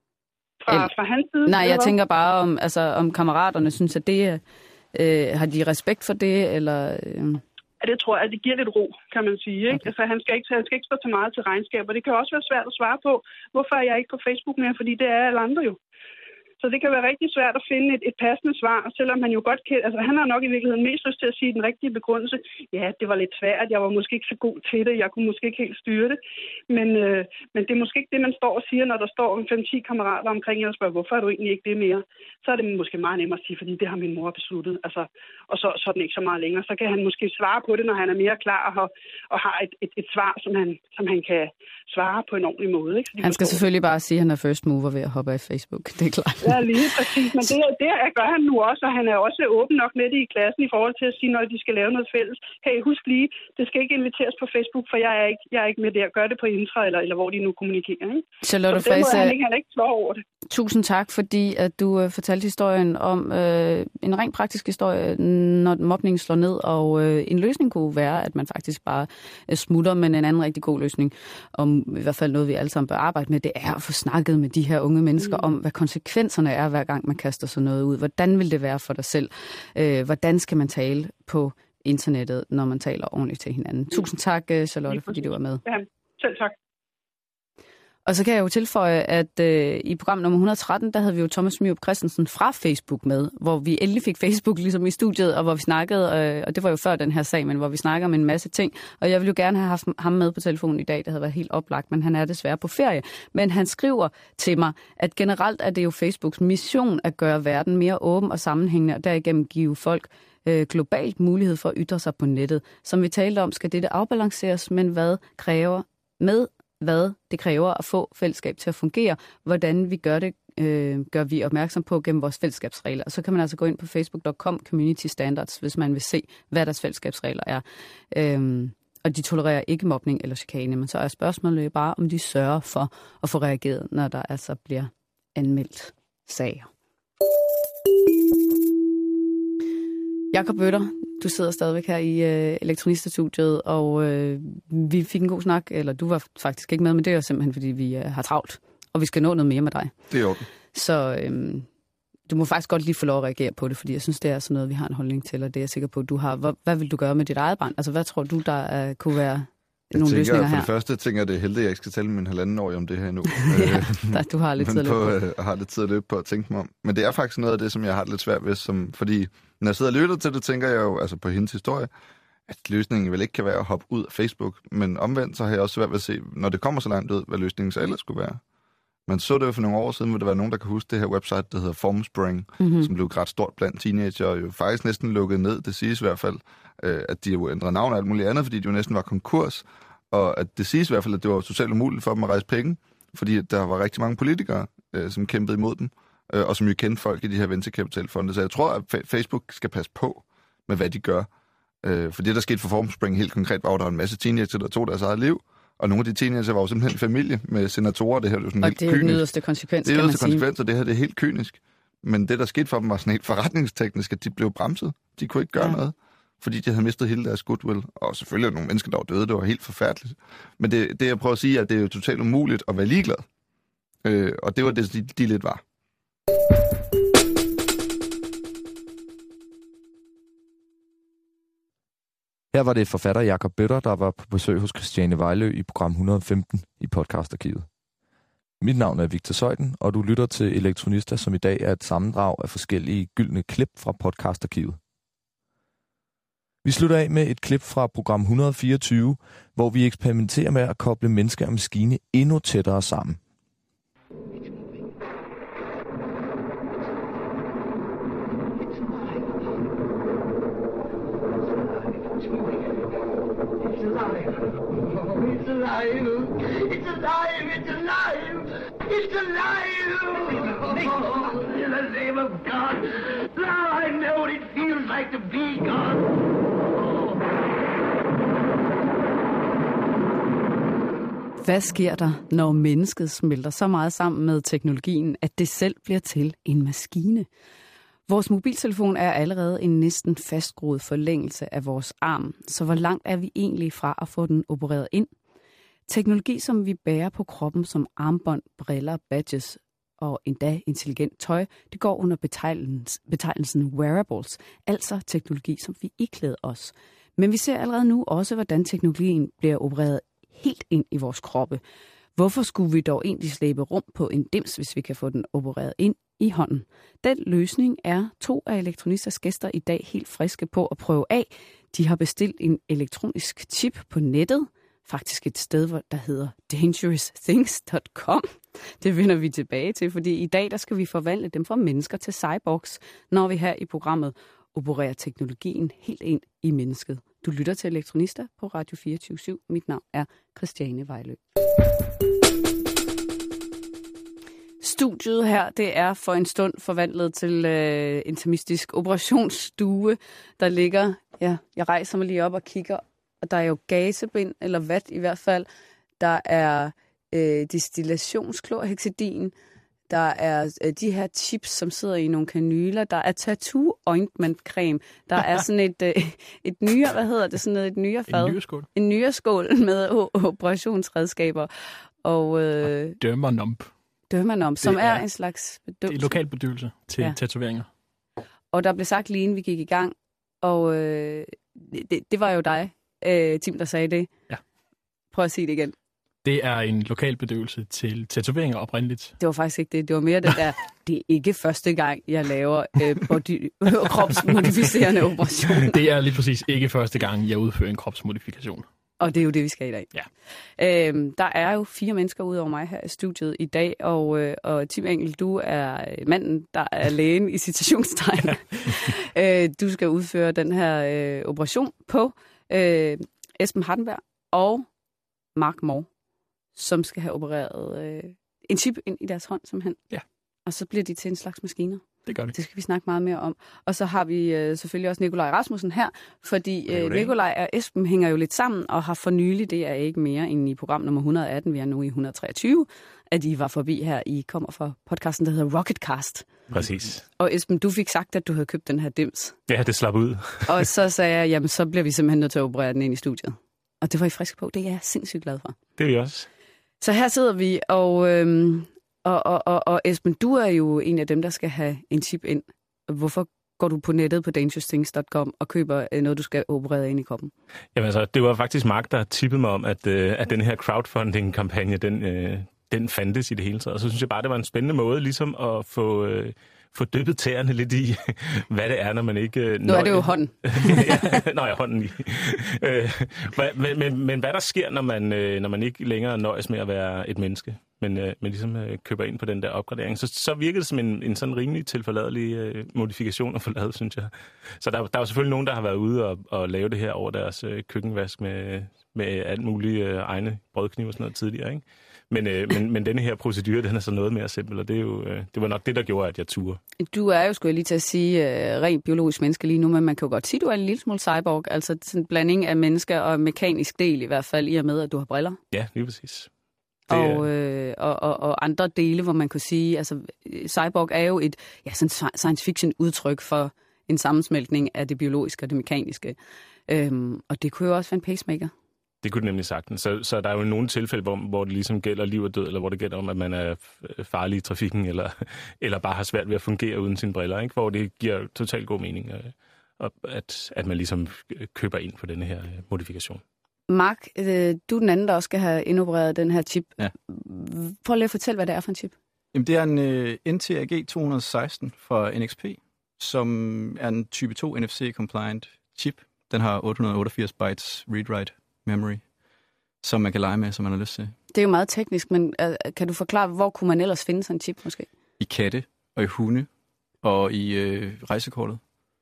Fra, fra hans side?
Nej, jeg tænker bare om, altså, om kammeraterne synes, at det øh, har de respekt for det, eller... Øh...
Ja, det tror jeg, at det giver lidt ro, kan man sige. Ikke? Okay. Altså, han skal ikke, han skal ikke stå til meget til regnskab, og det kan også være svært at svare på, hvorfor er jeg ikke på Facebook mere, fordi det er alle andre jo. Så det kan være rigtig svært at finde et, et passende svar, selvom han jo godt kan... Altså, han har nok i virkeligheden mest lyst til at sige den rigtige begrundelse. Ja, det var lidt svært, jeg var måske ikke så god til det, jeg kunne måske ikke helt styre det. Men, øh, men det er måske ikke det, man står og siger, når der står fem ti kammerater omkring jer og spørger, hvorfor er du egentlig ikke det mere? Så er det måske meget nemmere at sige, fordi det har min mor besluttet. Altså, og så, så er den ikke så meget længere. Så kan han måske svare på det, når han er mere klar og, og har et, et, et svar, som han, som han kan svare på en ordentlig måde. Ikke?
Han skal selvfølgelig bare sige, at han er first mover ved at hoppe af Facebook. Det er klart.
Ja, lige præcis. Men det, det gør han nu også, og han er også åben nok med det i klassen i forhold til at sige, når de skal lave noget fælles. Hey, husk lige, det skal ikke inviteres på Facebook, for jeg er ikke, jeg er ikke med der. Gør det på Intra, eller, eller hvor de nu kommunikerer. Ikke?
Charlotte
Så på den måde,
Friis,
han ikke, han ikke slår over det.
Tusind tak, fordi at du uh, fortalte historien om uh, en rent praktisk historie, når mobningen slår ned, og uh, en løsning kunne være, at man faktisk bare uh, smutter, men en anden rigtig god løsning, om i hvert fald noget, vi alle sammen bør arbejde med, det er at få snakket med de her unge mennesker mm. om, hvad konsekvenserne er, hver gang man kaster sådan noget ud. Hvordan vil det være for dig selv? Uh, hvordan skal man tale på internettet, når man taler ordentligt til hinanden? Mm. Tusind tak, uh, Charlotte, fordi du var med.
Ja, selv tak.
Og så kan jeg jo tilføje, at øh, i program nummer et hundrede og tretten, der havde vi jo Thomas Myrup Christensen fra Facebook med, hvor vi endelig fik Facebook ligesom i studiet, og hvor vi snakkede, øh, og det var jo før den her sag, men hvor vi snakker om en masse ting. Og jeg ville jo gerne have haft ham med på telefonen i dag, det havde været helt oplagt, men han er desværre på ferie. Men han skriver til mig, at generelt er det jo Facebooks mission at gøre verden mere åben og sammenhængende, og derigennem give folk øh, globalt mulighed for at ytre sig på nettet. Som vi talte om, skal dette afbalanceres, men hvad kræver med hvad det kræver at få fællesskab til at fungere, hvordan vi gør det, øh, gør vi opmærksom på gennem vores fællesskabsregler. Og så kan man altså gå ind på facebook punktum com community standards, hvis man vil se, hvad deres fællesskabsregler er. Øhm, og de tolererer ikke mobning eller chikane, men så er spørgsmålet bare, om de sørger for at få reageret, når der altså bliver anmeldt sager. Jakob Bøtter, du sidder stadigvæk her i øh, elektronisterstudiet, og øh, vi fik en god snak, eller du var faktisk ikke med, men det er jo simpelthen, fordi vi øh, har travlt, og vi skal nå noget mere med dig.
Det er jo det.
Så øh, du må faktisk godt lige få lov at reagere på det, fordi jeg synes, det er sådan noget, vi har en holdning til, og det er jeg sikker på, at du har. Hvad, hvad vil du gøre med dit eget barn? Altså, hvad tror du, der øh, kunne være
jeg
nogle
tænker,
løsninger her?
For det første tænker jeg, det er heldigt, at jeg ikke skal tælle min halvanden år om det her endnu.
ja, du har lidt tid at løbe på.
Jeg øh, har lidt tid at løbe på at tænke mig om. Men det er faktisk noget af det, som jeg har lidt svært ved, som, fordi når jeg sidder og lytter til det, tænker jeg jo, altså på hendes historie, at løsningen vel ikke kan være at hoppe ud af Facebook. Men omvendt, så har jeg også svært ved at se, når det kommer så langt ud, hvad løsningen så ellers skulle være. Man så det jo for nogle år siden, hvor der var nogen, der kan huske det her website, der hedder Formspring, mm-hmm. som blev ret stort blandt teenager, og jo faktisk næsten lukket ned, det siges i hvert fald, at de jo ændrede navn og alt muligt andet, fordi de jo næsten var konkurs, og at det siges i hvert fald, at det var totalt umuligt for dem at rejse penge, fordi der var rigtig mange politikere, som kæmpede imod dem. øh, og som jo kendte folk i de her venturekapitalfonde. Så jeg tror, at fa- Facebook skal passe på med, hvad de gør. Øh, for det, der skete for Formspring helt konkret, var, at der var en masse teenager, der tog deres eget liv. Og nogle af de teenager var jo simpelthen familie med senatorer. Det her er jo sådan
og
helt
det er jo den
kynisk.
yderste konsekvens,
Det er
kan man
yderste
sige.
konsekvens, og det her det er helt kynisk. Men det, der skete for dem, var sådan helt forretningsteknisk, at de blev bremset. De kunne ikke gøre ja. noget, fordi de havde mistet hele deres goodwill. Og selvfølgelig er der nogle mennesker, der var døde. Det var helt forfærdeligt. Men det, det jeg prøver at sige, er, at det er jo totalt umuligt at være ligeglad. Øh, og det var det, de, de lidt var.
Her var det forfatter Jakob Bøtter, der var på besøg hos Christiane Vejlø i program et hundrede og femten i podcastarkivet. Mit navn er Victor Søjden, og du lytter til Elektronista, som i dag er et sammendrag af forskellige gyldne klip fra podcastarkivet. Vi slutter af med et klip fra program et hundrede og fireogtyve, hvor vi eksperimenterer med at koble menneske og maskine endnu tættere sammen.
It's alive! It's alive! It's alive! It's alive! Oh, in the name of God! Now I know what it feels like to be God!
Hvad sker der, når mennesket smelter så meget sammen med teknologien, at det selv bliver til en maskine? Vores mobiltelefon er allerede en næsten fastgroet forlængelse af vores arm, så hvor langt er vi egentlig fra at få den opereret ind? Teknologi, som vi bærer på kroppen som armbånd, briller, badges og endda intelligent tøj, det går under betegnelsen, betegnelsen wearables, altså teknologi, som vi iklæder os. Men vi ser allerede nu også, hvordan teknologien bliver opereret helt ind i vores kroppe. Hvorfor skulle vi dog egentlig slæbe rum på en dims, hvis vi kan få den opereret ind i hånden? Den løsning er to af Elektronisters gæster i dag helt friske på at prøve af. De har bestilt en elektronisk chip på nettet, faktisk et sted, hvor der hedder dangerous things dot com. Det vender vi tilbage til, fordi i dag der skal vi forvandle dem fra mennesker til cyborgs, når vi her i programmet opererer teknologien helt ind i mennesket. Du lytter til Elektronista på Radio fireogtyve syv. Mit navn er Christiane Vejlø. Studiet her, det er for en stund forvandlet til øh, intimistisk operationsstue, der ligger, ja, jeg rejser mig lige op og kigger, og der er jo gasebind, eller vat i hvert fald. Der er øh, destillationsklorhexidin, der er øh, de her chips, som sidder i nogle kanyler, der er tattoo ointment creme, der er sådan et, øh, et nyere, hvad hedder det, sådan noget, et nyere fad.
En nyreskål.
En nyreskål med operationsredskaber. Og, øh,
og Dermanomp.
Dermanomp, som er, er en slags bedøvelse.
Det er lokal bedøvelse til ja. tatoveringer.
Og der blev sagt lige inden vi gik i gang, og øh, det, det var jo dig, øh, Tim, der sagde det.
Ja.
Prøv at sige det igen.
Det er en lokal bedøvelse til tatoveringer oprindeligt.
Det var faktisk ikke det. Det var mere det der, det er ikke første gang, jeg laver øh, body, kropsmodificerende operation.
Det er lige præcis ikke første gang, jeg udfører en kropsmodifikation.
Og det er jo det, vi skal i dag.
Ja.
Øhm, der er jo fire mennesker ude over mig her i studiet i dag, og, øh, og Tim Engel, du er manden, der er lægen i citationstegn. øh, du skal udføre den her øh, operation på øh, Esben Hardenberg og Mark Moore, som skal have opereret øh, en chip ind i deres hånd, simpelthen.
Ja.
Og så bliver de til en slags maskiner.
Det gør vi.
Det skal vi snakke meget mere om. Og så har vi øh, selvfølgelig også Nikolaj Rasmussen her, fordi øh, Nikolaj og Esben hænger jo lidt sammen, og har for nylig, det er ikke mere end i program nummer et hundrede og atten, vi er nu i et hundrede og treogtyve, at I var forbi her. I kommer fra podcasten, der hedder Rocketcast.
Præcis.
Og Esben, du fik sagt, at du havde købt den her dims.
Ja, det slap ud. Og
så sagde jeg, jamen så bliver vi simpelthen nødt til at operere den ind i studiet. Og det var I friske på. Det er jeg sindssygt glad for.
Det er vi også.
Så her sidder vi, og... Øhm, Og, og, og, og Esben, du er jo en af dem, der skal have en chip ind. Hvorfor går du på nettet på dangerous things dot com og køber noget, du skal operere ind i kroppen?
Jamen altså, det var faktisk Mark, der tippede mig om, at, øh, at den her crowdfunding-kampagne, den, øh, den fandtes i det hele taget. Og så synes jeg bare, det var en spændende måde ligesom at få... Øh, få dyppet tæerne lidt i, hvad det er, når man ikke... Øh,
nu er det jo hånden.
ja, nå, ja, hånden i. øh, men, men, men hvad der sker, når man, øh, når man ikke længere nøjes med at være et menneske, men, øh, men ligesom øh, køber ind på den der opgradering, så, så virker det som en, en sådan rimelig tilforladelig øh, modifikation at få lavet, synes jeg. Så der, der er jo selvfølgelig nogen, der har været ude og, og lave det her over deres øh, køkkenvask med, med alt muligt øh, egne brødkniv og sådan noget tidligere, ikke? Men, øh, men, men denne her procedure, den er så noget mere simpel, og det, er jo, øh, det var nok det, der gjorde, at jeg turde.
Du er jo, skulle jeg lige til at sige, øh, rent biologisk menneske lige nu, men man kan jo godt sige, at du er en lille smule cyborg. Altså sådan en blanding af mennesker og mekanisk del i hvert fald, i og med, at du har briller.
Ja, lige præcis.
Det, og, øh, og, og, og andre dele, hvor man kan sige, altså cyborg er jo et ja, sådan science fiction udtryk for en sammensmeltning af det biologiske og det mekaniske. Øhm, og det kunne jo også være en pacemaker.
Det kunne det nemlig sagtens. Så, så der er jo nogle tilfælde, hvor, hvor det ligesom gælder liv og død, eller hvor det gælder om, at man er farlig i trafikken, eller, eller bare har svært ved at fungere uden sine briller, ikke? Hvor det giver totalt god mening, at, at man ligesom køber ind på denne her modifikation.
Mark, øh, du er den anden, der også skal have indopereret den her chip.
Ja.
Prøv lige at fortælle, hvad det er for en chip.
Jamen, det er en uh, N T A G to hundrede og seksten fra N X P, som er en type to N F C-compliant chip. Den har otte hundrede og otteogfirs bytes read-write memory, som man kan lege med, som man har lyst til.
Det er jo meget teknisk, men uh, kan du forklare, hvor kunne man ellers finde sådan en chip måske?
I katte, og i hunde, og i uh, rejsekortet.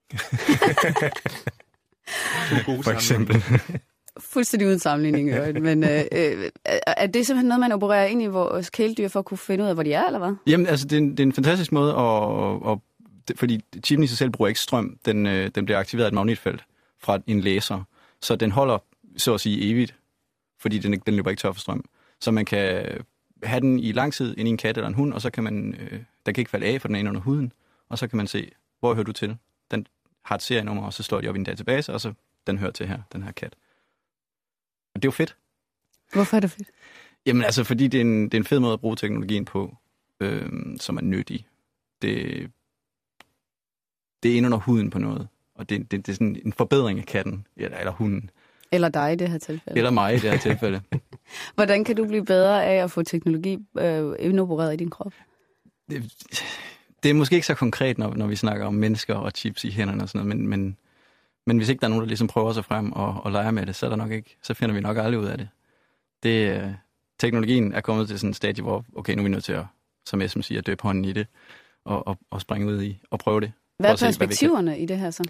For eksempel.
Fuldstændig uden sammenligning, men øh, øh, er det simpelthen noget, man opererer ind i vores kæledyr for at kunne finde ud af, hvor de er, eller hvad?
Jamen, altså, det er en, det er en fantastisk måde, at, at, at, fordi chippen i sig selv bruger ikke strøm. Den, øh, den bliver aktiveret af et magnetfelt fra en laser, så den holder, så at sige, evigt, fordi den, den løber ikke tør for strøm. Så man kan have den i lang tid ind i en kat eller en hund, og så kan man, øh, den kan ikke falde af, for den er inde under huden, og så kan man se, hvor hører du til? Den har et serienummer, og så slår de op i en database, og så den hører til her, den her kat. Og det er jo fedt.
Hvorfor er det fedt?
Jamen altså, fordi det er en, det er en fed måde at bruge teknologien på, øh, som er nyttig. Det, det er inde under huden på noget, og det, det, det er sådan en forbedring af katten, eller, eller hunden.
Eller dig i det her tilfælde.
Eller mig i det her tilfælde.
Hvordan kan du blive bedre af at få teknologi øh, indopereret i din krop?
Det, det er måske ikke så konkret, når, når vi snakker om mennesker og chips i hænderne og sådan noget, men, men Men hvis ikke der er nogen, der ligesom prøver sig frem og, og leger med det, så er der nok ikke, så finder vi nok aldrig ud af det. det øh, teknologien er kommet til sådan en stadie, hvor okay, nu er vi nødt til at, som Esben siger, døbe hånden i det og, og, og springe ud i og prøve det.
Hvad er perspektiverne hvad i det her så?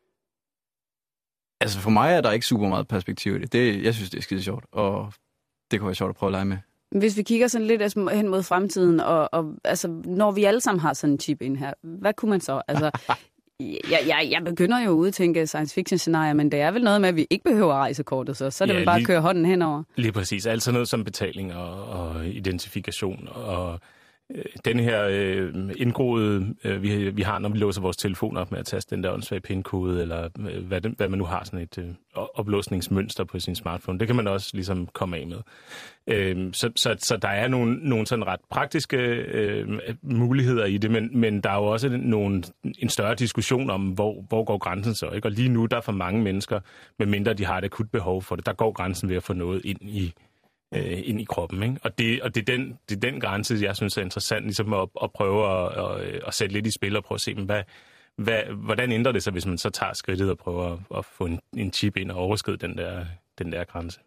Altså for mig er der ikke super meget perspektiv i det. det jeg synes, det er skide sjovt, og det kunne være sjovt at prøve at lege med.
Hvis vi kigger sådan lidt hen mod fremtiden, og, og altså, når vi alle sammen har sådan en chip ind her, hvad kunne man så? Altså, Jeg, jeg, jeg begynder jo at udtænke science fiction scenarier, men det er vel noget med, at vi ikke behøver rejsekortet, så, så er det ja, vel bare lige, at køre hånden henover.
Lige præcis. Altså noget som betaling og, og identifikation. Og øh, den her øh, indgroede, øh, vi, vi har, når vi låser vores telefon op med at taste den der åndssvage pin-kode, eller øh, hvad, det, hvad man nu har, sådan et øh, oplåsningsmønster på sin smartphone. Det kan man også ligesom komme af med. Øh, så, så, så der er nogle, nogle sådan ret praktiske øh, muligheder i det, men, men der er jo også nogle, en større diskussion om, hvor, hvor går grænsen så, ikke? Og lige nu, der er for mange mennesker, medmindre de har et akut behov for det, der går grænsen ved at få noget ind i, øh, ind i kroppen, ikke? Og, det, og det, er den, det er den grænse, jeg synes er interessant, ligesom at, at prøve at, at, at sætte lidt i spil og prøve at se, hvad, hvad, hvordan ændrer det sig, hvis man så tager skridtet og prøver at, at få en, en chip ind og overskride den der, den der grænse.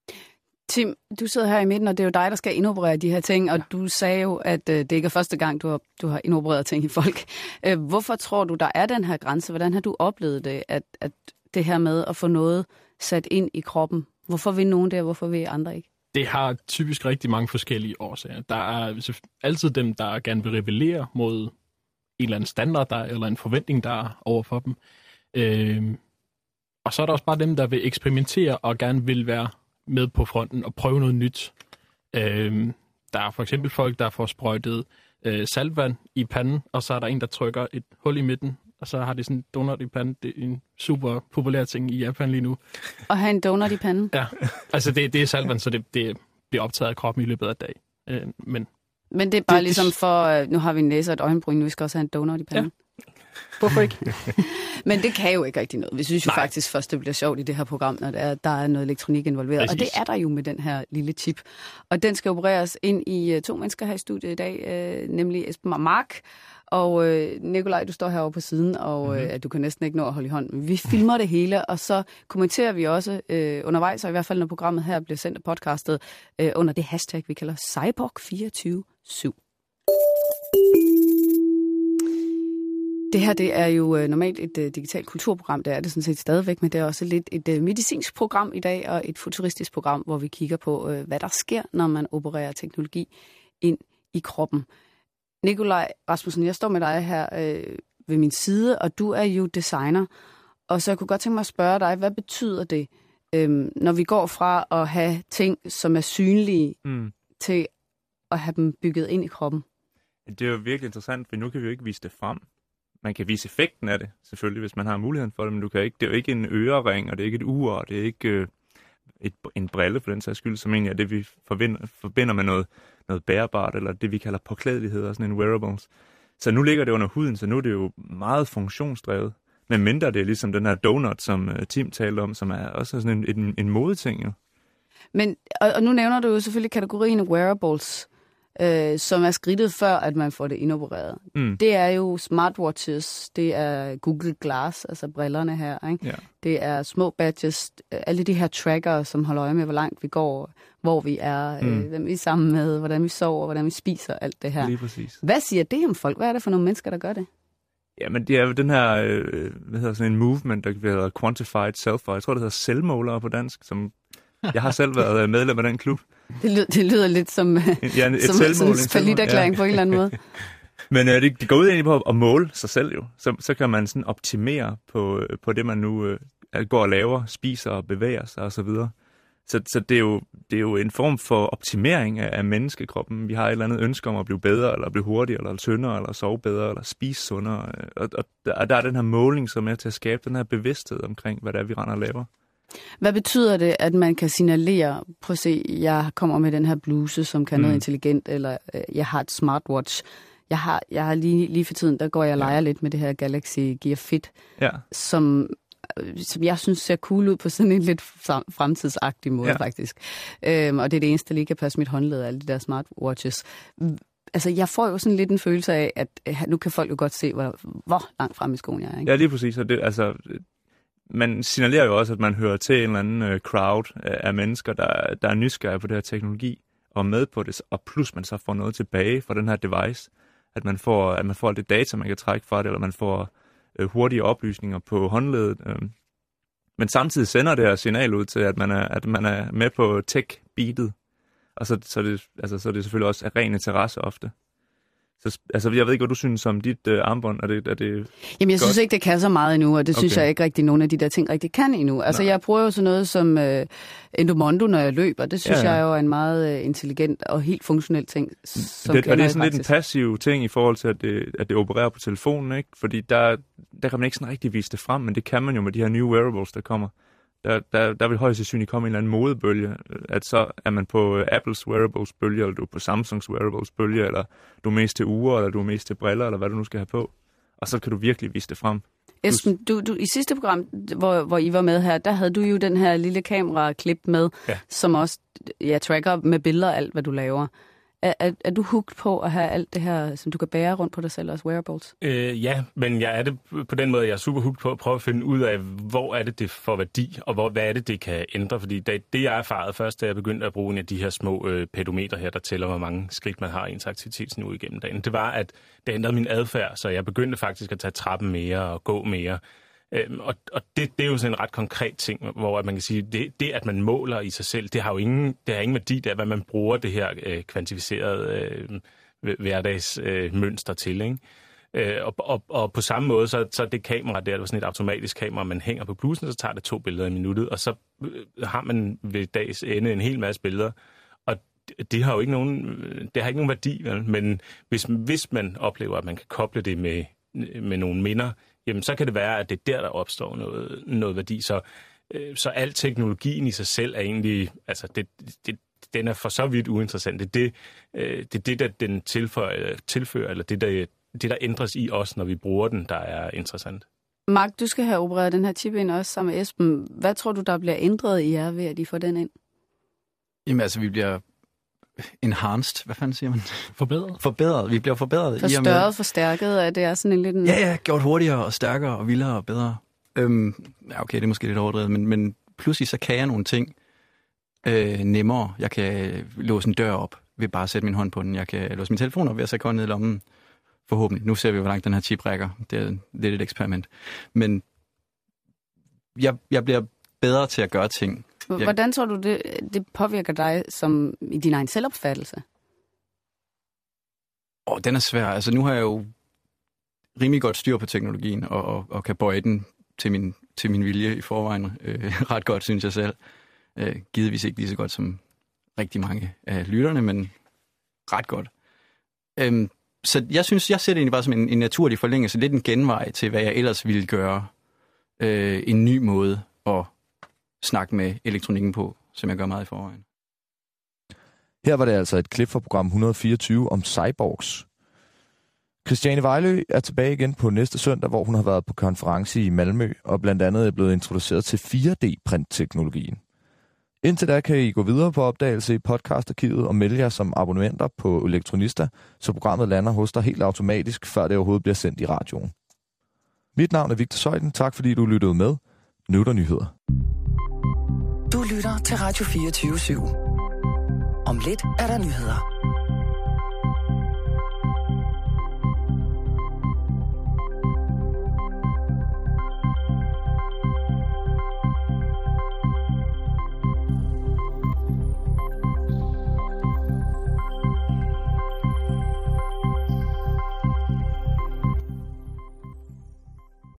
Tim, du sidder her i midten, og det er jo dig, der skal indoperere de her ting, og du sagde jo, at øh, det ikke er første gang, du har, du har indopereret ting i folk. Øh, hvorfor tror du, der er den her grænse? Hvordan har du oplevet det, at, at det her med at få noget sat ind i kroppen? Hvorfor vil nogen det, og hvorfor vil andre ikke?
Det har typisk rigtig mange forskellige årsager. Der er altid dem, der gerne vil rebellere mod en eller anden standard, der, eller en forventning, der er over for dem. Øh, og så er der også bare dem, der vil eksperimentere og gerne vil være med på fronten og prøve noget nyt. Øhm, der er for eksempel folk, der får sprøjtet øh, saltvand i panden, og så er der en, der trykker et hul i midten, og så har de sådan en donut i panden. Det er en super populær ting i Japan lige nu.
Og have en donut i panden?
Ja, altså det, det er saltvand, så det, det bliver optaget af kroppen i løbet af dag. Øh, men,
men det er bare det, ligesom for, nu har vi en næse og et øjenbryn, nu skal også have en donut i panden. Ja.
Hvorfor ikke?
Men det kan jo ikke rigtig noget. Vi synes jo Nej. faktisk først, det bliver sjovt i det her program, når der er, der er noget elektronik involveret. Præcis. Og det er der jo med den her lille chip. Og den skal opereres ind i uh, to mennesker her i studiet i dag, uh, nemlig Esben og Mark. Og uh, Nikolaj, du står herovre på siden, og uh, mm-hmm. du kan næsten ikke nå at holde i hånden. Men vi filmer det hele, og så kommenterer vi også uh, undervejs, og i hvert fald når programmet her bliver sendt og podcastet, uh, under det hashtag, vi kalder Cyborg fireogtyve syv. Det her det er jo øh, normalt et øh, digitalt kulturprogram, det er det sådan set stadigvæk, men det er også lidt et øh, medicinsk program i dag, og et futuristisk program, hvor vi kigger på, øh, hvad der sker, når man opererer teknologi ind i kroppen. Nikolaj Rasmussen, jeg står med dig her øh, ved min side, og du er jo designer, og så jeg kunne godt tænke mig at spørge dig, hvad betyder det, øh, når vi går fra at have ting, som er synlige, mm. til at have dem bygget ind i kroppen?
Det er jo virkelig interessant, for nu kan vi jo ikke vise det frem. Man kan vise effekten af det, selvfølgelig, hvis man har muligheden for det, men du kan ikke, det er jo ikke en ørering, og det er ikke et ur, og det er ikke øh, et, en brille for den sags skyld, som egentlig er det, vi forbinder, forbinder med noget, noget bærbart, eller det, vi kalder påklædelighed, og sådan en wearables. Så nu ligger det under huden, så nu er det jo meget funktionsdrevet. Men mindre det er ligesom den her donut, som uh, Tim talte om, som er også sådan en, en, en modeting, jo.
Men, og, og nu nævner du jo selvfølgelig kategorien wearables, øh, som er skridtet før, at man får det indopereret. Mm. Det er jo smartwatches, det er Google Glass, altså brillerne her, ikke? Ja. Det er små badges, alle de her trackere, som holder øje med, hvor langt vi går, hvor vi er, mm. øh, hvem vi er sammen med, hvordan vi sover, hvordan vi spiser, alt det her.
Lige præcis.
Hvad siger det om folk? Hvad er det for nogle mennesker, der gør det?
Jamen, det er jo den her, øh, hvad hedder sådan en movement, der hedder Quantified Self, jeg tror, det hedder selvmålere på dansk, som jeg har selv været medlem af den klub.
Det lyder, det lyder lidt som, ja, et som, som en falliterklæring ja. På en eller anden måde.
Men øh, det, det går ud egentlig på at måle sig selv jo. Så, så kan man sådan optimere på, på det, man nu øh, går og laver, spiser og bevæger sig osv. Så, så, så det, er jo, det er jo en form for optimering af, af menneskekroppen. Vi har et eller andet ønske om at blive bedre, eller blive hurtigere, eller tyndere, eller sove bedre, eller spise sundere. Og, og der, der er den her måling, som er til at skabe den her bevidsthed omkring, hvad det er, vi render og laver.
Hvad betyder det, at man kan signalere, prøv at se, jeg kommer med den her bluse, som kan mm. noget intelligent, eller øh, jeg har et smartwatch. Jeg har, jeg har lige, lige for tiden, der går jeg og leger ja. lidt med det her Galaxy Gear Fit, ja. som, som jeg synes ser cool ud på sådan en lidt fremtidsagtig måde, ja. faktisk. Øhm, og det er det eneste, der lige kan passe mit håndled af alle de der smartwatches. Altså, jeg får jo sådan lidt en følelse af, at nu kan folk jo godt se, hvor, hvor langt frem i skoen jeg er. Ikke?
Ja, lige præcis. Og det, altså... Man signalerer jo også, at man hører til en eller anden øh, crowd af mennesker, der, der er nysgerrige på det her teknologi og med på det, og plus man så får noget tilbage fra den her device, at man får, at man får alt det data, man kan trække fra det, eller man får øh, hurtige oplysninger på håndledet. Øh. Men samtidig sender det her signal ud til, at man er, at man er med på tech-beatet, og så, så, det, altså, så er det selvfølgelig også af ren interesse ofte. Så, altså, jeg ved ikke, hvad du synes om dit øh, armbånd. Er det, er det
Jamen, jeg godt? synes ikke, det kan så meget endnu, og det okay. synes jeg ikke rigtig, nogen af de der ting rigtig kan endnu. Altså, Nej. jeg prøver jo sådan noget som øh, Endomondo, når jeg løber. Det synes ja, ja. jeg jo er en meget øh, intelligent og helt funktionel ting. Som
det, og det er sådan lidt en passiv ting i forhold til, at det, at det opererer på telefonen, ikke? Fordi der, der kan man ikke sådan rigtig vise det frem, men det kan man jo med de her nye wearables, der kommer. Der, der, der vil højst sandsynligt komme en eller anden modebølge, at så er man på Apples wearables-bølge, eller du er på Samsungs wearables-bølge, eller du er mest til ure, eller du er mest til briller, eller hvad du nu skal have på. Og så kan du virkelig vise det frem.
Esben, du, du, i sidste program, hvor, hvor I var med her, der havde du jo den her lille kamera-klip med, ja. som også ja, tracker med billeder og alt, hvad du laver. Er, er, er du hooked på at have alt det her, som du kan bære rundt på dig selv, også wearables?
Øh, ja, men jeg er det på den måde, jeg er super hooked på at prøve at finde ud af, hvor er det, det får værdi, og hvor, hvad er det, det kan ændre. Fordi det, det jeg erfarede først, da jeg begyndte at bruge en af de her små øh, pedometer her, der tæller, hvor mange skridt man har i ens aktivitetsniveau igennem dagen, det var, at det ændrede min adfærd, så jeg begyndte faktisk at tage trappen mere og gå mere. Øhm, og og det, det er jo sådan en ret konkret ting, hvor man kan sige, det, det at man måler i sig selv, det har jo ingen, det har ingen værdi, det er, hvad man bruger det her øh, kvantificerede øh, hverdagsmønster øh, til, ikke? Øh, og, og, og på samme måde, så, så det kamera der, det var sådan et automatisk kamera, man hænger på blusen, så tager det to billeder i minuttet, og så øh, har man ved dags ende en hel masse billeder, og det, det har jo ikke nogen, det har ikke nogen værdi, vel? Men hvis, hvis man oplever, at man kan koble det med, med nogle minder, jamen så kan det være, at det er der, der opstår noget, noget værdi. Så, øh, så al teknologien i sig selv er egentlig, altså det, det, den er for så vidt uinteressant. Det er det, øh, det, er det der den tilføjer, tilfører, eller det der, det, der ændres i os, når vi bruger den, der er interessant.
Mark, du skal have opereret den her chip ind også sammen med Esben. Hvad tror du, der bliver ændret i jer ved, at I får den ind?
Jamen altså, vi bliver enhanced, hvad fanden siger man?
Forbedret.
Forbedret. Vi bliver forbedret.
Forstørret, med... forstærket, at det er sådan en lidt... En...
Ja, ja, gjort hurtigere og stærkere og vildere og bedre. Øhm, ja, okay, det er måske lidt overdrevet, men, men pludselig så kan jeg nogle ting øh, nemmere. Jeg kan låse en dør op ved bare at sætte min hånd på den. Jeg kan låse min telefon op ved at sætte hånden ned i lommen. Forhåbentlig. Nu ser vi, hvor langt den her chip rækker. Det er lidt et eksperiment. Men jeg, jeg bliver bedre til at gøre ting.
Hvordan tror du, det, det påvirker dig som i din egen selvopfattelse?
Åh, den er svær. Altså, nu har jeg jo rimelig godt styr på teknologien, og, og, og kan bøje den til min, til min vilje i forvejen. Øh, ret godt, synes jeg selv. Øh, givetvis ikke lige så godt som rigtig mange af lytterne, men ret godt. Øhm, så jeg synes, jeg ser det egentlig bare som en, en naturlig forlængelse, lidt en genvej til, hvad jeg ellers ville gøre. Øh, en ny måde at snakke med elektronikken på, som jeg gør meget i forvejen.
Her var det altså et klip fra program et hundrede og fireogtyve om cyborgs. Christiane Vejlø er tilbage igen på næste søndag, hvor hun har været på konference i Malmø, og blandt andet er blevet introduceret til fire D-print-teknologien. Indtil da kan I gå videre på opdagelse i podcastarkivet og melde jer som abonnenter på Elektronista, så programmet lander hos dig helt automatisk, før det overhovedet bliver sendt i radioen. Mit navn er Victor Søjden. Tak fordi du lyttede med. Nu er der nyheder.
Du lytter til Radio fireogtyve syv. Om lidt er der nyheder.